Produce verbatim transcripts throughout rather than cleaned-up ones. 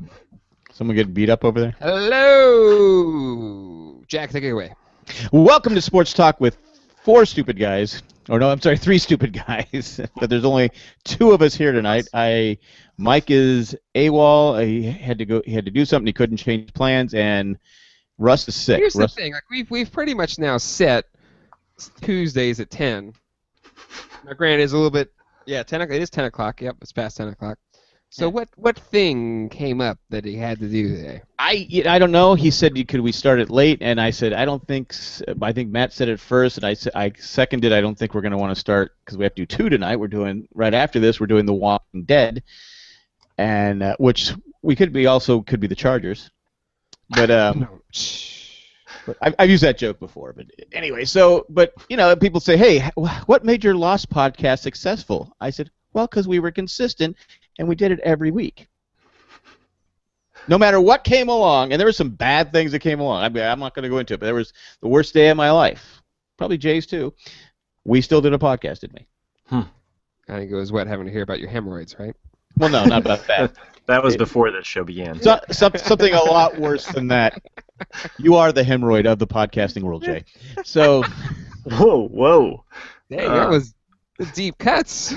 Someone get beat up over there? Hello! Jack, take it away. Welcome to Sports Talk with four stupid guys. Or no, I'm sorry, three stupid guys. But there's only two of us here tonight. I, Mike is AWOL. He had to go. He had to do something. He couldn't change plans, and Russ is sick. Here's Russ, the thing: like we've we've pretty much now set Tuesdays at ten. Now, granted, it's a little bit. Yeah, ten. It is ten o'clock. Yep, it's past ten o'clock. So Yeah. what what thing came up that he had to do today? I I don't know. He said, "Could we start it late?" And I said, "I don't think." s- I think Matt said it first, and I said I seconded. I don't think we're going to want to start because we have to do two tonight. We're doing right after this. We're doing The Walking Dead, and uh, which we could be also could be the Chargers, but um. No. Shh. But I've, I've used that joke before, but anyway. So, but you know, people say, "Hey, wh- what made your Lost podcast successful?" I said, "Well, because we were consistent and we did it every week, no matter what came along." And there were some bad things that came along. I mean, I'm not going to go into it, but there was the worst day of my life, probably Jay's too. We still did a podcast, didn't we? I think it was what having to hear about your hemorrhoids, right? Well, no, not about that. That was It- before this show began. So, some, something a lot worse than that. You are the hemorrhoid of the podcasting world, Jay. So. Whoa, whoa. Dang, Uh, that was the deep cuts.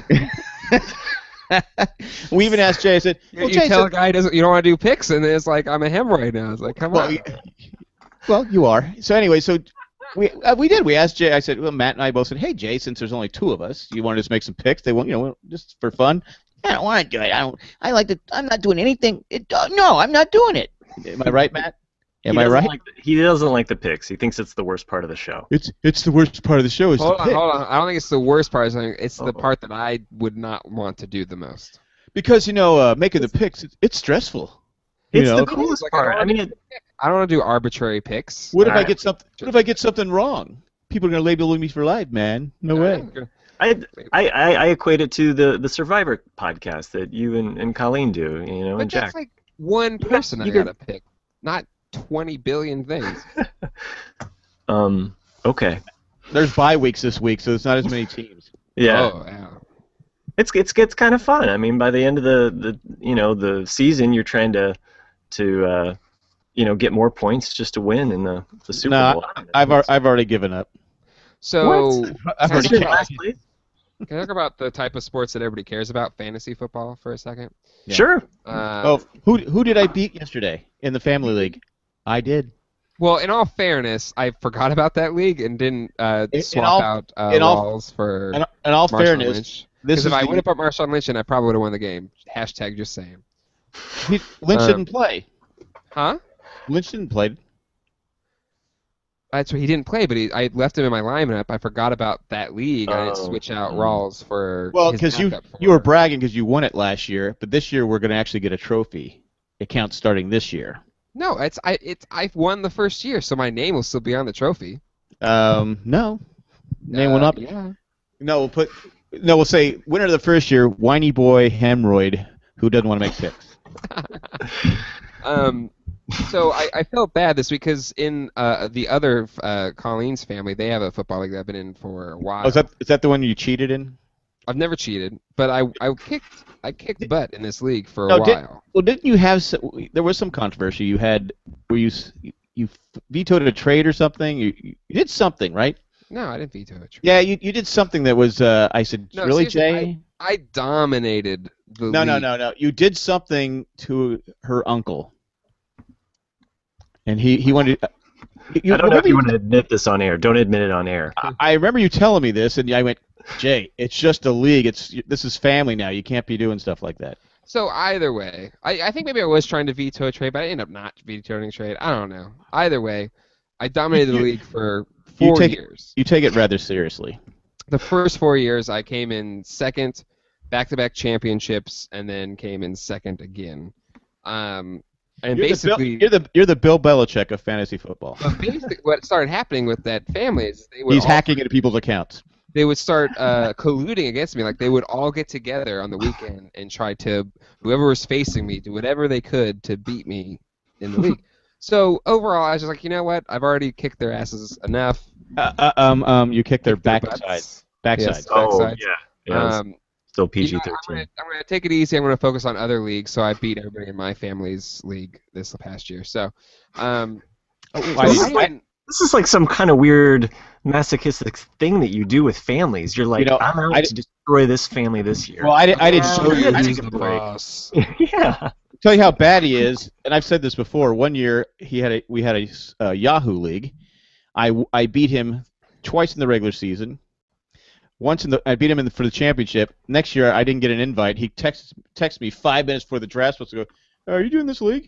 We even asked Jay. I said, You, well, you Jay tell said, a guy doesn't you don't want to do picks, and it's like I'm a hemorrhoid now. It's like come well, on. y- well, you are. So anyway, so we uh, we did. We asked Jay. I said, well, Matt and I both said, hey, Jay, since there's only two of us, you want to just make some picks? They want, you know, just for fun. I don't want to do it. I don't. I like to. I'm not doing anything. It, uh, no, I'm not doing it. Am I right, Matt? Am He I doesn't right? Like the, he doesn't like the picks. He thinks it's the worst part of the show. It's it's the worst part of the show is Hold to on, pick. hold on. I don't think it's the worst part. I think It's the Uh-oh. part that I would not want to do the most. Because you know, uh, making the picks, it's, it's stressful. You It's know, the coolest Like, I part. don't I mean, it, I don't want to do arbitrary picks. what if I Alright. get something? What if I get something wrong? People are gonna label me for life, man. No way. I, I, I I equate it to the, the Survivor podcast that you and, and Colleen do, you know, But and Jack. that's like one got- person I you got- gotta pick, not twenty billion things. Um. Okay. There's bye weeks this week, so it's not as many teams. Yeah. Oh, yeah. It's it's it's kind of fun. I mean, by the end of the, the you know the season, you're trying to to uh, you know get more points just to win in the, the Super No, Bowl. I've al- I've already given up. So, I've Can I already talk in given about- up. last place? can I talk about the type of sports that everybody cares about, fantasy football, for a second? Yeah. Sure. Uh, Oh, who who did I beat yesterday in the family league? I did. Well, in all fairness, I forgot about that league and didn't uh, In- in swap all- out uh, in all- walls for In, in all Marshawn fairness, Lynch. this Because is if I the- would have put Marshawn Lynch in, I probably would have won the game. Hashtag just saying. he, Lynch uh, didn't play. Huh? Lynch didn't play. That's what he didn't play, but he, I left him in my lineup. I forgot about that league. I didn't Oh. switch out Mm. Rawls for Well, his because you backup for you were him. bragging because you won it last year, but this year we're going to actually get a trophy. It counts starting this year. No, it's I it's I won the first year, so my name will still be on the trophy. Um, no, name will Uh, not. Yeah. No, we'll put. No, we'll say winner of the first year, whiny boy hemorrhoid who doesn't want to make picks. Um, so I, I felt bad this week because in uh, the other uh, Colleen's family, they have a football league that I've been in for a while. Oh, is that is that the one you cheated in? I've never cheated, but I I kicked I kicked butt in this league for a No, did- while. Well, didn't you have? Some, there was some controversy. You had where you s- you vetoed a trade or something. You, you did something, right? No, I didn't veto it. Yeah, you you did something that was. Uh, I said, No, really, seriously, Jay? I dominated the No, league. no, no, no. You did something to her uncle, and he he wanted. You, I don't know if remember you want to admit this on air. Don't admit it on air. I, I remember you telling me this, and I went, Jay, it's just a league. It's this is family now. You can't be doing stuff like that. So either way, I, I think maybe I was trying to veto a trade, but I ended up not vetoing a trade. I don't know. Either way, I dominated the You- league for you four take- years. You take it rather seriously. The first four years, I came in second, back-to-back championships, and then came in second again. Um, and You're basically, the Bill, you're the you're the Bill Belichick of fantasy football. but basically, what started happening with that family is they would He's all, hacking into people's accounts. they would start uh, colluding against me. Like they would all get together on the weekend and try to whoever was facing me do whatever they could to beat me in the league. So overall, I was just like, you know what? I've already kicked their asses enough. Uh, uh, um, um, you kick their Kicked their backside, butts. backside. Yes. Oh, backsides. yeah. yeah Um, Still P G You know, thirteen. I'm gonna, I'm gonna take it easy. I'm gonna focus on other leagues. So I beat everybody in my family's league this past year. So, um, Oh, so I this, I is like, didn't- this is like some kind of weird masochistic thing that you do with families. You're like, You know, I'm out I to destroy this family this year. well, I, did, I didn't Oh, show you. yeah, I take he's a the break. boss. yeah. tell you how bad he is, and I've said this before. One year he had a we had a uh, Yahoo league. I, I beat him twice in the regular season. Once in the I beat him in the, for the championship. Next year I didn't get an invite. He texts texts me five minutes before the draft supposed to go. Are you doing this league?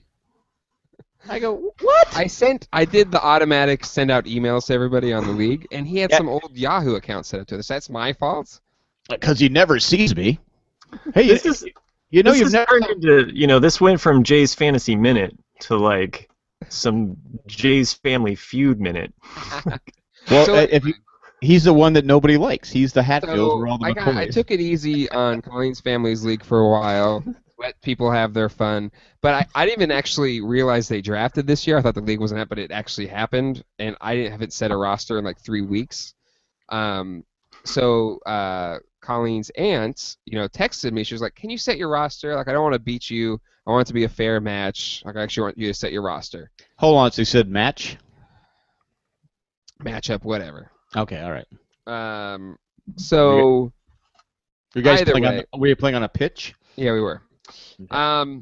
I go, what? I sent, I did the automatic send out emails to everybody on the league, and he had Yeah. some old Yahoo account set up to this. That's my fault. Because he never sees me. Hey, This you, is you know this you've has never. turned into, you know, this went from Jay's Fantasy Minute to like some Jay's Family Feud minute. Well, So uh, if you, anyway, he's the one that nobody likes. He's the Hatfields. so We're all the I, got, I McCoys. took it easy on Colleen's Family's League for a while, let people have their fun. But I, I didn't even actually realize they drafted this year. I thought the league wasn't up, but it actually happened, and I didn't haven't set a roster in like three weeks. Um, so uh, Colleen's aunt, you know, texted me. She was like, "Can you set your roster? Like, I don't want to beat you. I want it to be a fair match. Like, I actually want you to set your roster, Hold on. So you said match? matchup, whatever." Okay, all right. Um, so You guys Either playing way. on? Were you playing on a pitch? yeah, we were. Okay. Um,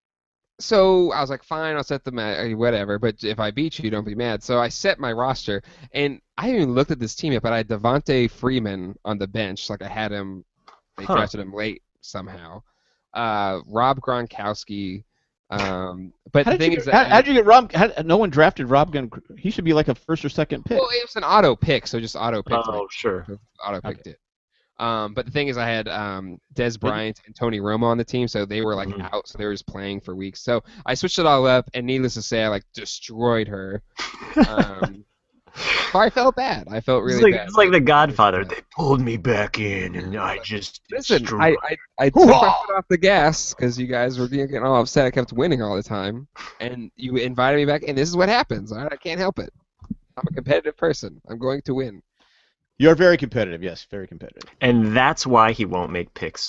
so I was like, fine, I'll set the ma- whatever. But if I beat you, don't be mad. So I set my roster, and I haven't even looked at this team yet. But I had Devontae Freeman on the bench, like I had him. They Huh. drafted him late somehow. Uh, Rob Gronkowski. Um, but How the did thing you is get, that how, how'd you get Rob? How, no one drafted Rob Gun. He should be like a first or second pick. well, it was an auto pick, so just auto picked. Oh, like, sure. auto picked it. Um, but the thing is, I had um, Des Bryant and Tony Romo on the team, so they were like Mhm. out, so they were just playing for weeks. So I switched it all up, and needless to say, I like destroyed her. Um, so I felt bad. I felt really it's like, bad. it's like The Godfather. They pulled me back in, and I just Listen, destroyed. I, I, I took my foot off the gas because you guys were getting all upset. I kept winning all the time, and you invited me back, and this is what happens. All right? I can't help it. I'm a competitive person. I'm going to win. You're very competitive. Yes, very competitive. And that's why he won't make picks.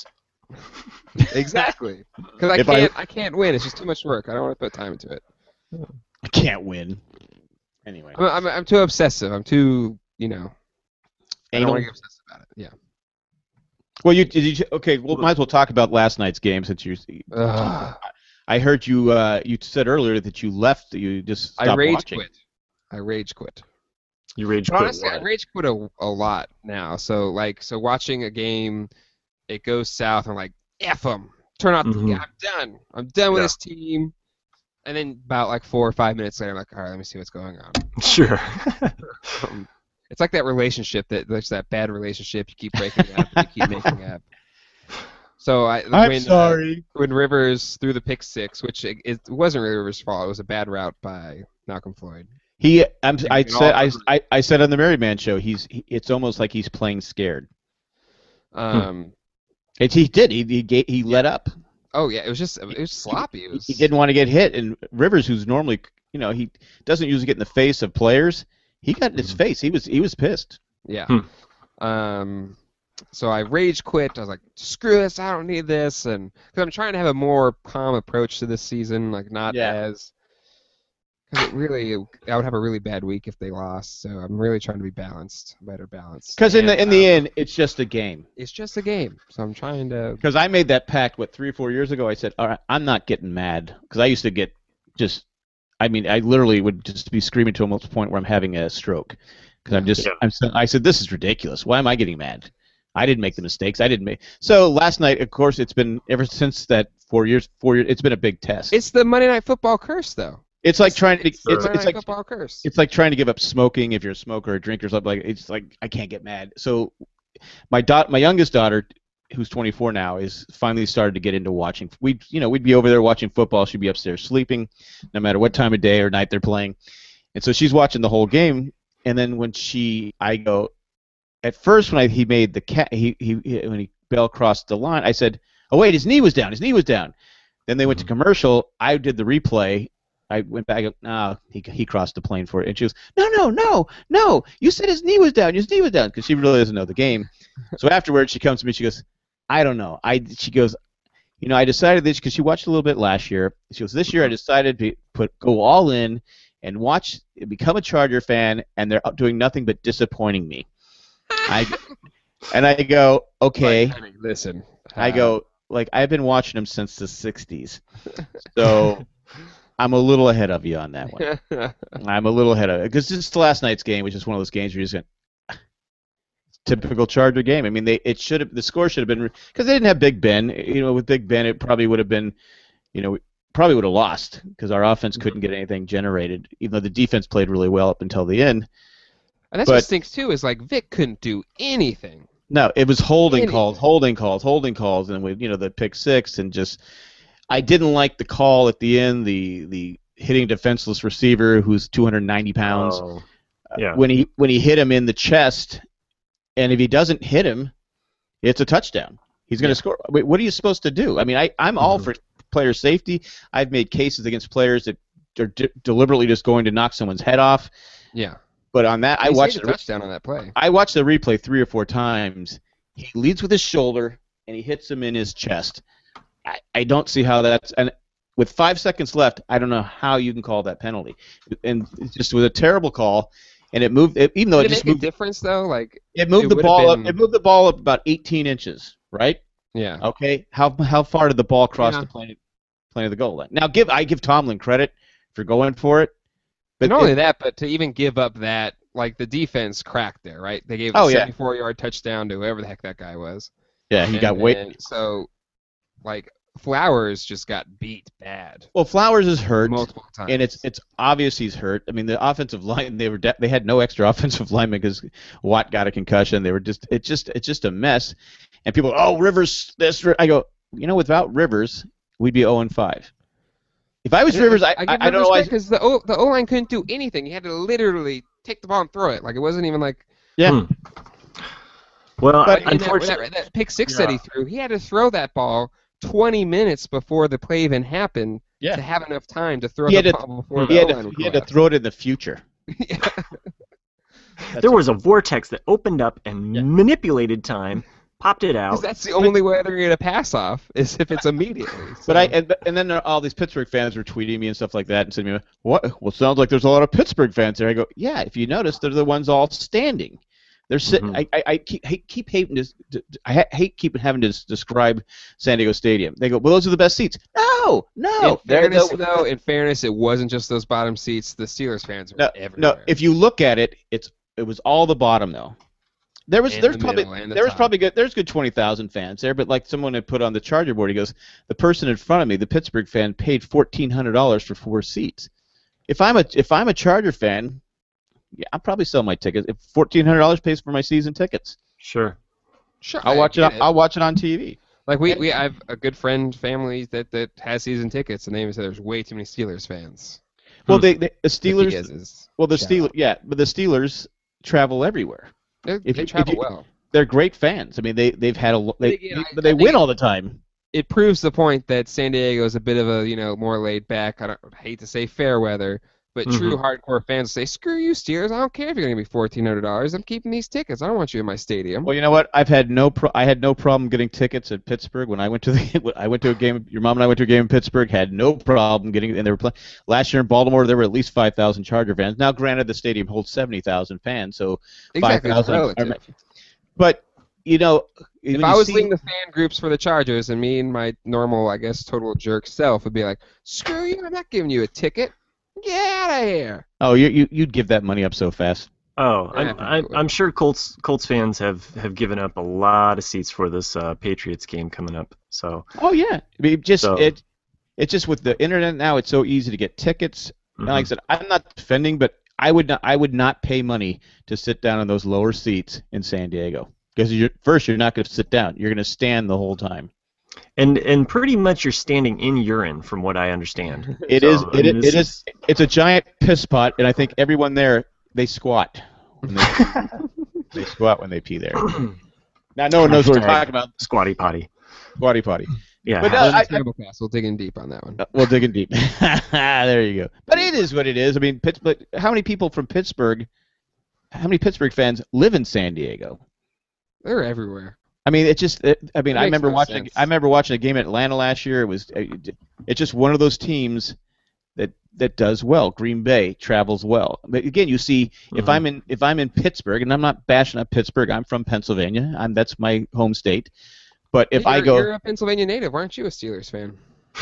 Exactly. Because I If I- can't, I... can't win. It's just too much work. I don't want to put time into it. I can't win. Anyway, I'm, I'm, I'm too obsessive. I'm too, you know. I don't Anal? want to get obsessed about it. Yeah. well, you did you? Okay, well, might as well talk about last night's game since you. Ugh. I heard you. Uh, you said earlier that you left. You just stopped I rage watching. quit. I rage quit. You rage But quit. honestly, I what? rage quit a, a lot now. So like, so watching a game, it goes south. I'm like, F them. Turn off the Mhm. game. I'm done. I'm done with Yeah. this team. And then about like four or five minutes later, I'm like, all right, let me see what's going on. Sure. Um, it's like that relationship that there's that bad relationship you keep breaking up, and you keep making up. So I I'm when, sorry. Uh, when Rivers threw the pick six, which it, it wasn't really Rivers' fault, it was a bad route by Malcolm Floyd. He. I'm, I And all said. I, Rivers- I. I said on the Merry Man show. He's. He, it's almost like he's playing scared. Um, It's, he did. He. He, ga- he let up. Oh yeah, it was just it was sloppy. It was, He didn't want to get hit, and Rivers, who's normally, you know, he doesn't usually get in the face of players. He got in his Mhm. face. He was. He was pissed. Yeah. Hmm. Um, so I rage quit. I was like, screw this. I don't need this, and because I'm trying to have a more calm approach to this season, like not Yeah. as. Because it really, I would have a really bad week if they lost. So I'm really trying to be balanced, better balanced. Because in the And, in the um, end, it's just a game. it's just a game. So I'm trying to. Because I made that pact what three or four years ago. I said, all right, I'm not getting mad because I used to get just. I mean, I literally would just be screaming to almost a point where I'm having a stroke. Because I'm just. Yeah. I'm. so- I said, this is ridiculous. Why am I getting mad? I didn't make the mistakes. I didn't make. So last night, of course, it's been ever since that four years. Four years. It's been a big test. It's the Monday Night Football curse, though. It's like trying to. It's It's, the it's, Monday Night like Football curse. it's like trying to give up smoking if you're a smoker or a drinker or something like. It's like I can't get mad. So my dot, my youngest daughter, who's twenty-four now, is finally started to get into watching. We, you know, we'd be over there watching football. She'd be upstairs sleeping, no matter what time of day or night they're playing. And so she's watching the whole game. And then when she, I go, at first when I, he made the cat, he, he when he Bell crossed the line, I said, oh wait, his knee was down. His knee was down. Then they went to commercial. I did the replay. I went back. No, he he crossed the plane for it. And she goes, no, no, no, no. You said his knee was down. His knee was down because she really doesn't know the game. So afterwards, she comes to me. She goes, I don't know. I she goes, you know, I decided this because she watched a little bit last year. She goes, this year I decided to put go all in and watch, become a Charger fan, and they're doing nothing but disappointing me. I and I go, okay. I mean, listen. I go, like, I've been watching them since the sixties, so I'm a little ahead of you on that one. I'm a little ahead of it because just last night's game was just one of those games where you just went, typical Charger game. I mean, they it should have the score should have been because they didn't have Big Ben. You know, with Big Ben, it probably would have been, you know, probably would have lost because our offense couldn't get anything generated, even though the defense played really well up until the end. And that's but, what stinks too. Is like Vic couldn't do anything. No, it was holding Anything. calls, holding calls, holding calls, and with you know the pick six and just. I didn't like the call at the end, the the hitting defenseless receiver who's two hundred ninety pounds. Oh, yeah. When he when he hit him in the chest, and if he doesn't hit him, it's a touchdown. He's going to Yeah. score. Wait, what are you supposed to do? I mean, I I'm all Mhm. for player safety. I've made cases against players that are de- deliberately just going to knock someone's head off. Yeah. But on that, I He watched saved the a touchdown on that play. I watched the replay three or four times. He leads with his shoulder, and he hits him in his chest. I, I don't see how that's and with five seconds left, I don't know how you can call that penalty. And it just was a terrible call, and it moved. It, even though Did it it just make a moved, difference though? Like it moved it the would've ball been- up. It moved the ball up about eighteen inches, right? yeah. Okay. How how far did the ball cross Yeah. the plane plane of the goal line? Now, give I give Tomlin credit for going for it, but Not only it- that, but to even give up that, like the defense cracked there, right? They gave Oh, a yeah. seventy-four yard touchdown to whoever the heck that guy was. yeah, he And got weight. then- So, like Flowers just got beat bad Well, Flowers is hurt. multiple times. And it's it's obvious he's hurt. I mean, the offensive line they were de- they had no extra offensive linemen because Watt got a concussion. They were just it just it's just a mess. And people, oh Rivers, this I go, you know, without Rivers, we'd be zero and five. If I was Rivers, I I, give I don't know why. because the O the O line couldn't do anything. He had to literally take the ball and throw it. Like it wasn't even like Yeah, Hmm. Well, But- I- and that, unfortunately, that, that pick six that he Yeah. threw. He had to throw that ball twenty minutes before the play even happened Yeah. to have enough time to throw He the had to- ball before he the had O-line to would he had go to throw it in the future. out. That's there what- was a vortex that opened up and Yeah. manipulated time, popped it out. Because that's the only way they're going to pass off is if it's immediately. But I So- and, and then there are all these Pittsburgh fans were tweeting me and stuff like that and saying, to me, "What? Well, sounds like there's a lot of Pittsburgh fans there." I go, "Yeah, if you notice, they're the ones all standing. They're sitting. Mhm. I, I, I keep hate, keep hating to, to I ha- hate keep having to s- describe San Diego Stadium. They go, well, those are the best seats. No, no. in They're fairness, the- though, in fairness, it wasn't just those bottom seats. The Steelers fans were no, everywhere. no. If you look at it, it's it was all the bottom though. There was And there's the probably middle and the there was top. probably good there's good twenty thousand fans there, but like someone had put on the Charger board, he goes, the person in front of me, the Pittsburgh fan, paid fourteen hundred dollars for four seats. If I'm a if I'm a Charger fan, yeah, I'll probably sell my tickets. If fourteen hundred dollars pays for my season tickets, Sure. sure, I'll I watch it. get On, I'll watch it on T V. Like we, we I have a good friend family that, that has season tickets, and they even said there's way too many Steelers fans. Well, Hmm. they, they the If he Steelers. is, is Well, the shallow. Steelers. Yeah, but the Steelers travel everywhere. They're- if they you- if travel you- well. They're great fans. I mean, they they've had a lo- they, But again, I- but they I win think- all the time. It proves the point that San Diego is a bit of a you know more laid back. I don't I hate to say fair weather, but true Mhm. hardcore fans say, "Screw you, Steelers! I don't care if you're going to be fourteen hundred dollars. I'm keeping these tickets. I don't want you in my stadium." Well, you know what? I've had no pro- I had no problem getting tickets at Pittsburgh when I went to the I went to a game. Your mom and I went to a game in Pittsburgh. Had no problem getting, and they were playing last year in Baltimore. There were at least five thousand Charger fans. Now, granted, the stadium holds seventy thousand fans, so exactly, it's five thousand. relative. But you know, If when I you was see- leading the fan groups for the Chargers, and me and my normal, I guess, total jerk self would be like, "Screw you! I'm not giving you a ticket. Get out of here." oh, you, you you'd give that money up so fast. Oh, Yeah, I'm, I think I'm, it would. I'm sure Colts Colts fans have, have given up a lot of seats for this uh, Patriots game coming up. So, Oh yeah, I mean, just So- it. It's just with the internet now. It's so easy to get tickets. And like I mhm. said, I'm not defending, but I would not. I would not pay money to sit down in those lower seats in San Diego because you're first you're not going to sit down. You're going to stand the whole time. and and pretty much you're standing in urine, from what I understand. It So, is. I It, mean, it this is. It's a giant piss pot, and I think everyone there they squat. When they, they squat when they pee there. Now no one knows what we're Hashtag talking about. Squatty potty. Squatty potty. Yeah. But, ha- uh, I- Understandable, Cass. We'll dig in deep on that one. Uh, We'll dig in deep. There you go. But it is what it is. I mean, Pittsburgh. How many people from Pittsburgh? How many Pittsburgh fans live in San Diego? They're everywhere. I mean, it just. It, I mean, It I makes remember no watching. sense. I remember watching a game at Atlanta last year. It was. It, it's just one of those teams that that does well. Green Bay travels well. But again, you see, if Mhm. I'm in if I'm in Pittsburgh, and I'm not bashing up Pittsburgh. I'm from Pennsylvania. I'm that's my home state. But if you're, I go, you're a Pennsylvania native, aren't you a Steelers fan?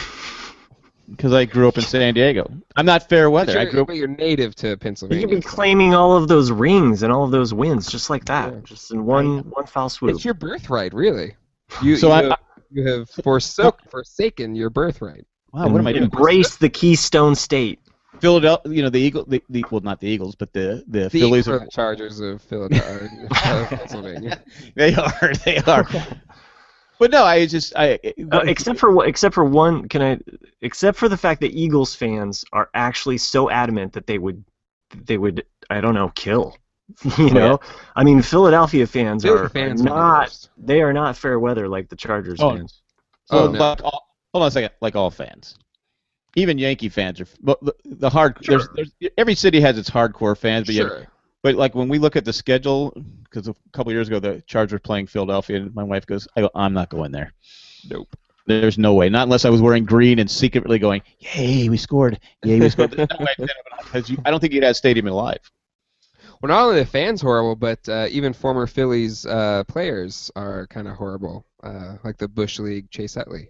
because I grew up in San Diego, I'm not fair But weather. I you're, grew up. but you're native to You Pennsylvania. could be so- claiming all of those rings and all of those wins just like that, Yeah. just in one one foul swoop. It's your birthright, really. You, So you, I- have, I- you have forsook, forsaken your birthright. Wow, what am I doing? Embrace the Keystone State. Philadelphia, you know the Eagle, the, the well, not the Eagles, but the the, The Phillies Eagles are are. the Chargers of Philadelphia, of Pennsylvania. They are, they are. But no, I just I. Uh, except for what? Except for one. Can I? Except for the fact that Eagles fans are actually so adamant that they would, they would. I don't know, kill. You know, I mean, Philadelphia fans Philadelphia are, fans are are the not. worst. They are not fair weather like the Chargers Oh. fans. So Oh, no. like all, hold on a second, like all fans, even Yankee fans are. But the, the hard Sure. there's, there's every city has its hardcore fans, but yeah, Sure. but like when we look at the schedule, because a couple years ago the Chargers were playing Philadelphia, and my wife goes, I go, I'm not going there. Nope. There's no way, not unless I was wearing green and secretly going, yay, we scored, yay, we scored. There's no way because you, I don't think you'd have stadium alive. Well, not only the fans horrible, but uh, even former Phillies uh, players are kind of horrible, uh, like the Bush League Chase Utley.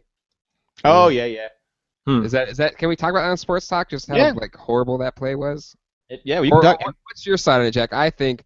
Oh yeah, yeah, Hmm. Is that is that? Can we talk about that on Sports Talk? Just how Yeah. like horrible that play was. It- yeah. We Or, can talk. what- what's your side on it, Jack? I think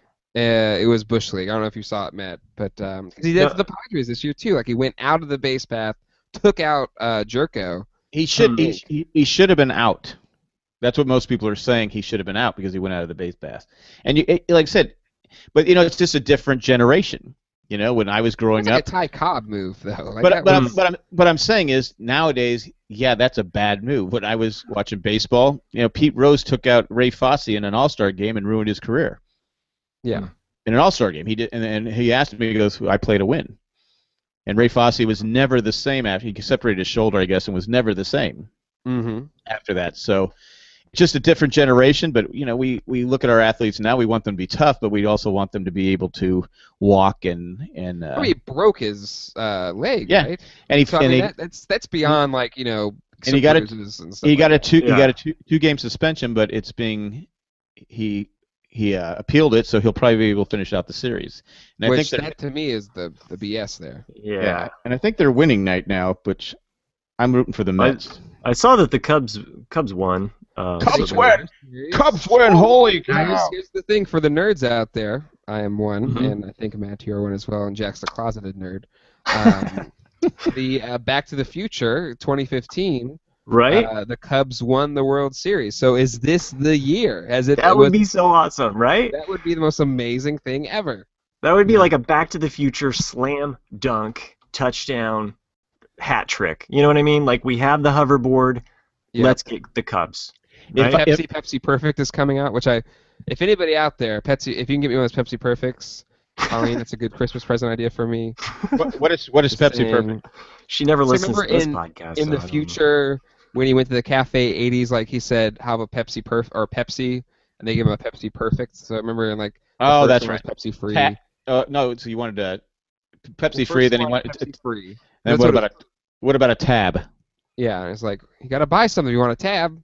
uh, it was Bush League. I don't know if you saw it, Matt, but um, 'cause he did No. it to the Padres this year too. Like he went out of the base path, took out uh, Jerko. He should Hmm. he, he, he should have been out. That's what most people are saying. He should have been out because he went out of the base pass. And you, it, like I said, but you know, it's just a different generation. You know, when I was growing It's like up. a Ty Cobb move, though. Like But that but I'm, was- but I'm but I'm saying is nowadays, yeah, that's a bad move. When I was watching baseball, you know, Pete Rose took out Ray Fosse in an All-Star game and ruined his career. yeah. In an All-Star game, he did, and, and he asked me, he goes, "I play to win." And Ray Fosse was never the same after he separated his shoulder, I guess, and was never the same Mm-hmm. after that. So it's just a different generation. But you know, we, we look at our athletes now. We want them to be tough, but we also want them to be able to walk and and uh, I mean, he broke his uh, leg, Yeah. right? and he So I and mean, he, that, that's that's beyond like you know. And he got a- bruises and stuff he like got a that. two he Yeah. got a two two game suspension, but it's being he he uh, appealed it, so he'll probably be able to finish out the series. And I Which think that, that to me is the the B S there. Yeah. yeah, and I think they're winning night now, which I'm rooting for the Mets. I saw that the Cubs Cubs won. Uh, Cubs so- win! Cubs win! Holy Now, here's, cow! here's the thing for the nerds out there. I am one, Mhm. and I think Matt, you're one as well, and Jack's the closeted nerd. Um, the uh, Back to the Future twenty fifteen, Right? uh, the Cubs won the World Series. So is this the year? As if that it would was, be so awesome, right? that would be the most amazing thing ever. That would be like a Back to the Future slam dunk touchdown hat trick. You know what I mean? Like we have the hoverboard. Yeah. Let's get the Cubs. If Right? I- Pepsi Pepsi Perfect is coming out, which I, if anybody out there, Pepsi, if you can get me one of those Pepsi Perfects, Colleen, that's a good Christmas present idea for me. What, what is what is Just Pepsi saying. Perfect? She never So listens to remember this in- podcast. In so the I don't know. future, when he went to the cafe eighties, like he said, have a Pepsi Perf or Pepsi, and they give him a Pepsi Perfect. So I remember in like the Oh, first that's one was right. Pepsi free. Ta- Uh, no, so you wanted uh, Pepsi Well, free, first then he one, wanted. Pepsi free. Then That's what what about a what about a tab? Yeah, and it's like you gotta buy something if you want a tab.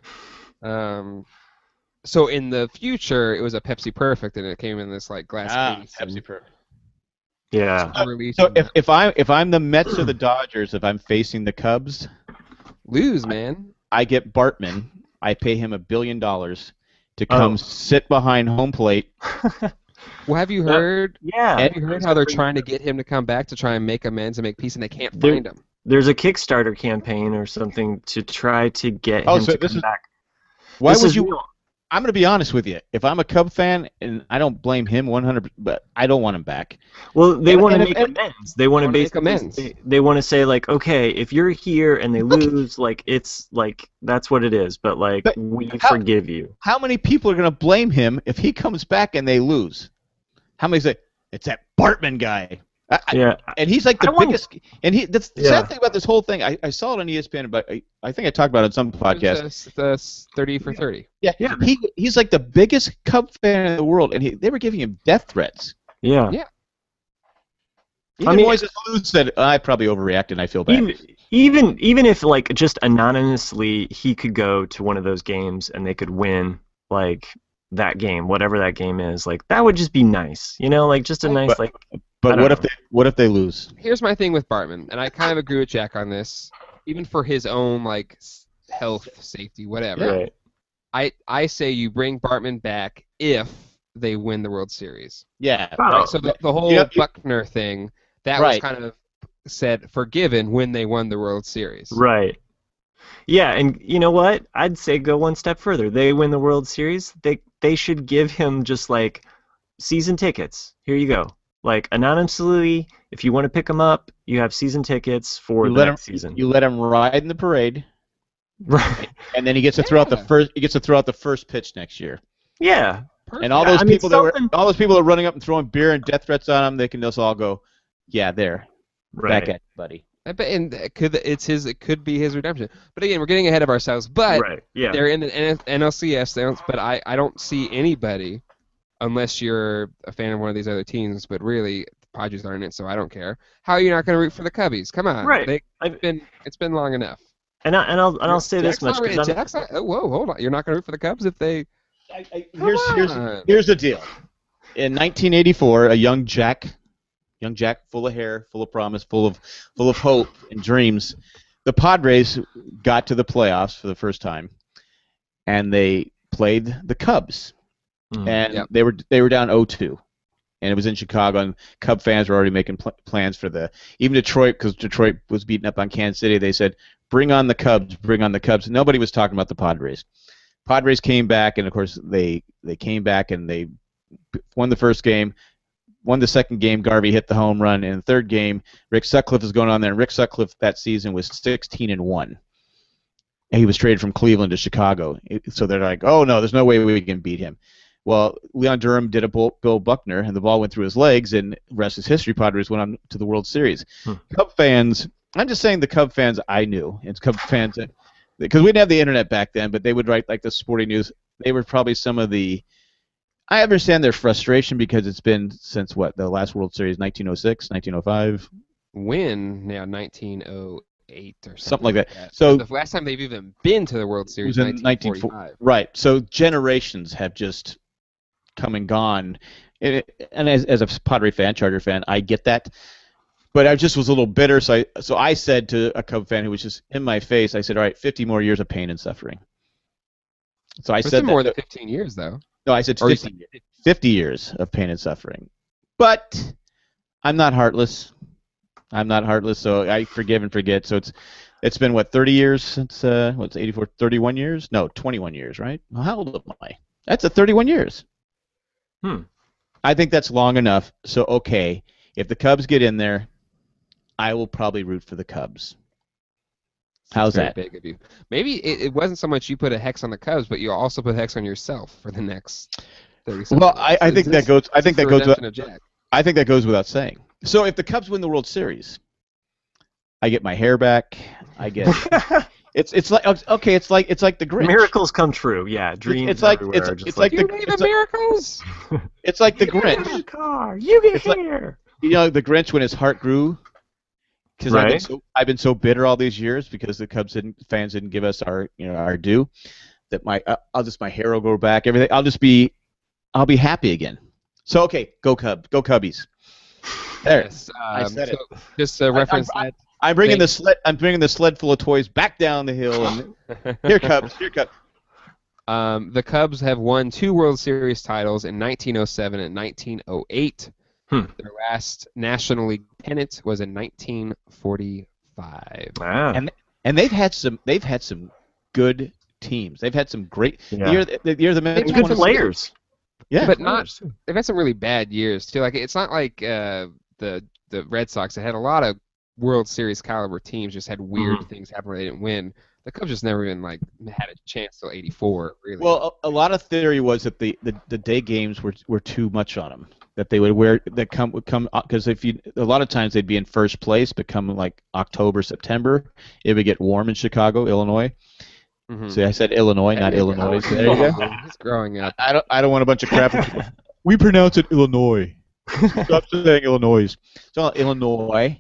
Um, so in the future, it was a Pepsi Perfect, and it came in this like glass Ah, case. Pepsi Perfect. Yeah. and released So and if if I if I'm the Mets or the Dodgers, if I'm facing the Cubs, lose, man. I get Bartman. I pay him a billion dollars to Oh. come sit behind home plate. Well, have you heard? Yeah. Have you heard how they're trying to get him to come back to try and make amends and make peace, and they can't They're- find him? There's a Kickstarter campaign or something to try to get Oh, him so to this come is- back. Why This would is you? real. I'm going to be honest with you. If I'm a Cub fan, and I don't blame him one hundred, but I don't want him back. Well, they And- want to and if- make and- amends. They want to wanna make basically amends. They, they want to say like, okay, if you're here and they lose, like it's like that's what it is. But like But we how- forgive you. How many people are going to blame him if he comes back and they lose? How many say it's that Bartman guy? I, I- Yeah. and he's like I the want- biggest. And he that's the Yeah. sad thing about this whole thing. I, I saw it on E S P N, but I, I think I talked about it on some podcast. It's the, the thirty for thirty. Yeah, Yeah. he he's like the biggest Cub fan in the world, and he, they were giving him death threats. Yeah. Yeah. Even I mean, Moises Alou said, I probably overreacted and I feel bad. Even, even even if like just anonymously he could go to one of those games and they could win like that game, whatever that game is, like that would just be nice, you know, like just a nice But- like. But I what don't if they what if they lose? Here's my thing with Bartman, and I kind of agree with Jack on this, even for his own like s- health, safety, whatever. Right. I I say you bring Bartman back if they win the World Series. Yeah. Oh. Right? So the, the whole Yep. Buckner thing, that was Right. kind of said forgiven when they won the World Series. Right. Yeah, and you know what? I'd say go one step further. They win the World Series. They they should give him just like season tickets. Here you go. Like anonymously, if you want to pick him up, you have season tickets for You that let him season. you let him ride in the parade, Right. and then he gets to throw out the Yeah. first he gets to throw out the first pitch next year. Yeah. Perfect. And all Yeah, those I mean, people that were something- all those people that are running up and throwing beer and death threats on him, they can just all go, yeah, there, Right. back at you, buddy. I bet, and it could it's his it could be his redemption. But again, we're getting ahead of ourselves. But right. Yeah. they're in the N- N L C S, they don't- but I, I don't see anybody, unless you're a fan of one of these other teams. But really, the Padres aren't in it, so I don't care. How are you not going to root for the Cubbies? Come on, Right. They, I- it's been it's been long enough. And I, and I'll and I'll say this Jack's much not because ready- I'm Jack's not, oh, whoa, hold on. You're not going to root for the Cubs if they. I, I, Come here's here's on. here's the deal. In nineteen eighty-four, a young Jack, young Jack, full of hair, full of promise, full of full of hope and dreams, the Padres got to the playoffs for the first time, and they played the Cubs, Mhm. and Yep. they were they were down oh two, and it was in Chicago, and Cub fans were already making pl- plans for the even Detroit, because Detroit was beating up on Kansas City. They said, "Bring on the Cubs, bring on the Cubs." Nobody was talking about the Padres. Padres came back, and of course they they came back and they won the first game, won the second game. Garvey hit the home run, and the third game, Rick Sutcliffe is going on there. And Rick Sutcliffe that season was sixteen and one, and he was traded from Cleveland to Chicago. It- So they're like, "Oh no, there's no way we can beat him." Well, Leon Durham did a Bill Bill Buckner, and the ball went through his legs, and rest is history. Padres went on to the World Series. Hmm. Cub fans, I'm just saying the Cub fans I knew, it's Cub fans that, because we didn't have the internet back then, but they would write like the sporting news. They were probably some of the. I understand their frustration because it's been since what the last World Series, nineteen oh six, nineteen oh five, Win now nineteen oh eight or something, something like that. that. So the last time they've even been to the World Series was was in nineteen nineteen forty-five. right. So generations have just come and gone, and, it, and as, as a Padre fan, Charger fan, I get that. But I just was a little bitter, so I so I said to a Cub fan who was just in my face, I said, "All right, fifty more years of pain and suffering." So I It's said been that more to- than fifteen years though. no, I said Or you fifty, fifty years of pain and suffering. But I'm not heartless. I'm not heartless, so I forgive and forget. So it's it's been what thirty years since uh what's eighty-four, thirty-one years? No, twenty-one years, right? Well, how old am I? That's a thirty-one years. Hmm. I think that's long enough. So okay, if the Cubs get in there, I will probably root for the Cubs. How's Very that? big of you. Maybe it, it wasn't so much you put a hex on the Cubs, but you also put a hex on yourself for the next thirty. Well, I, I think that goes. I think that goes. Redemption Without, of Jack. I think that goes without saying. So if the Cubs win the World Series, I get my hair back. I get. It's it's like okay. It's like it's like the Grinch. Miracles come true. Yeah, dreams it's like- everywhere. it's- are just it's like You the- believe it's in a- miracles? It's like the You get in Grinch. the car. You get It's like- here. You know the Grinch when his heart grew. Because I've been Right. so I've been so bitter all these years because the Cubs didn't, fans didn't give us our you know our due. That my uh, I'll just my hair will grow back. Everything. I'll just be I'll be happy again. So okay, go Cubs, go Cubbies. There. Yes. I Um, said it. so just to reference I- that. I'm bringing Thank- the sled. I'm bringing the sled full of toys back down the hill, and here Cubs, here Cubs. Um, the Cubs have won two World Series titles in nineteen oh seven and nineteen oh eight. Hmm. Their last National League pennant was in nineteen forty-five. Ah, And and they've had some they've had some good teams. They've had some great yeah. the year the, the year the Mets Good won a- players. Yeah, But not they've had some really bad years too. Like it's not like uh, the the Red Sox that had a lot of World Series caliber teams just had weird Mhm. things happen where they didn't win. The Cubs just never even like had a chance till eighty-four. Really. Well, a, a lot of theory was that the, the, the day games were were too much on them. That they would wear that come would come because if you a lot of times they'd be in first place, but come like October September, it would get warm in Chicago, Illinois. Mhm. See, I said Illinois, not There you Illinois. go. So there you go. He's growing up. I don't I don't want a bunch of crap. We pronounce it Illinois. Stop saying Illinois. It's all Illinois.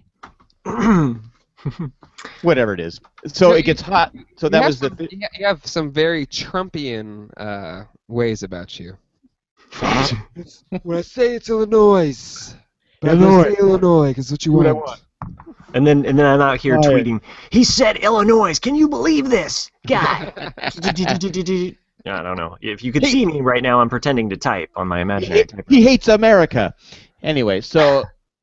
Whatever it is. So No, it you- gets hot. So You that have was the. some, Th- you you have some very Trumpian uh, ways about you. When I say it's Illinois, but I'm Illinois. gonna say Illinois because what you What I want. want. And then and then I'm out here Quiet. tweeting, he said Illinois. Can you believe this? God. I don't know. If you could He- see me right now, I'm pretending to type on my He, imaginary hate- typewriter. he hates America. Anyway, so.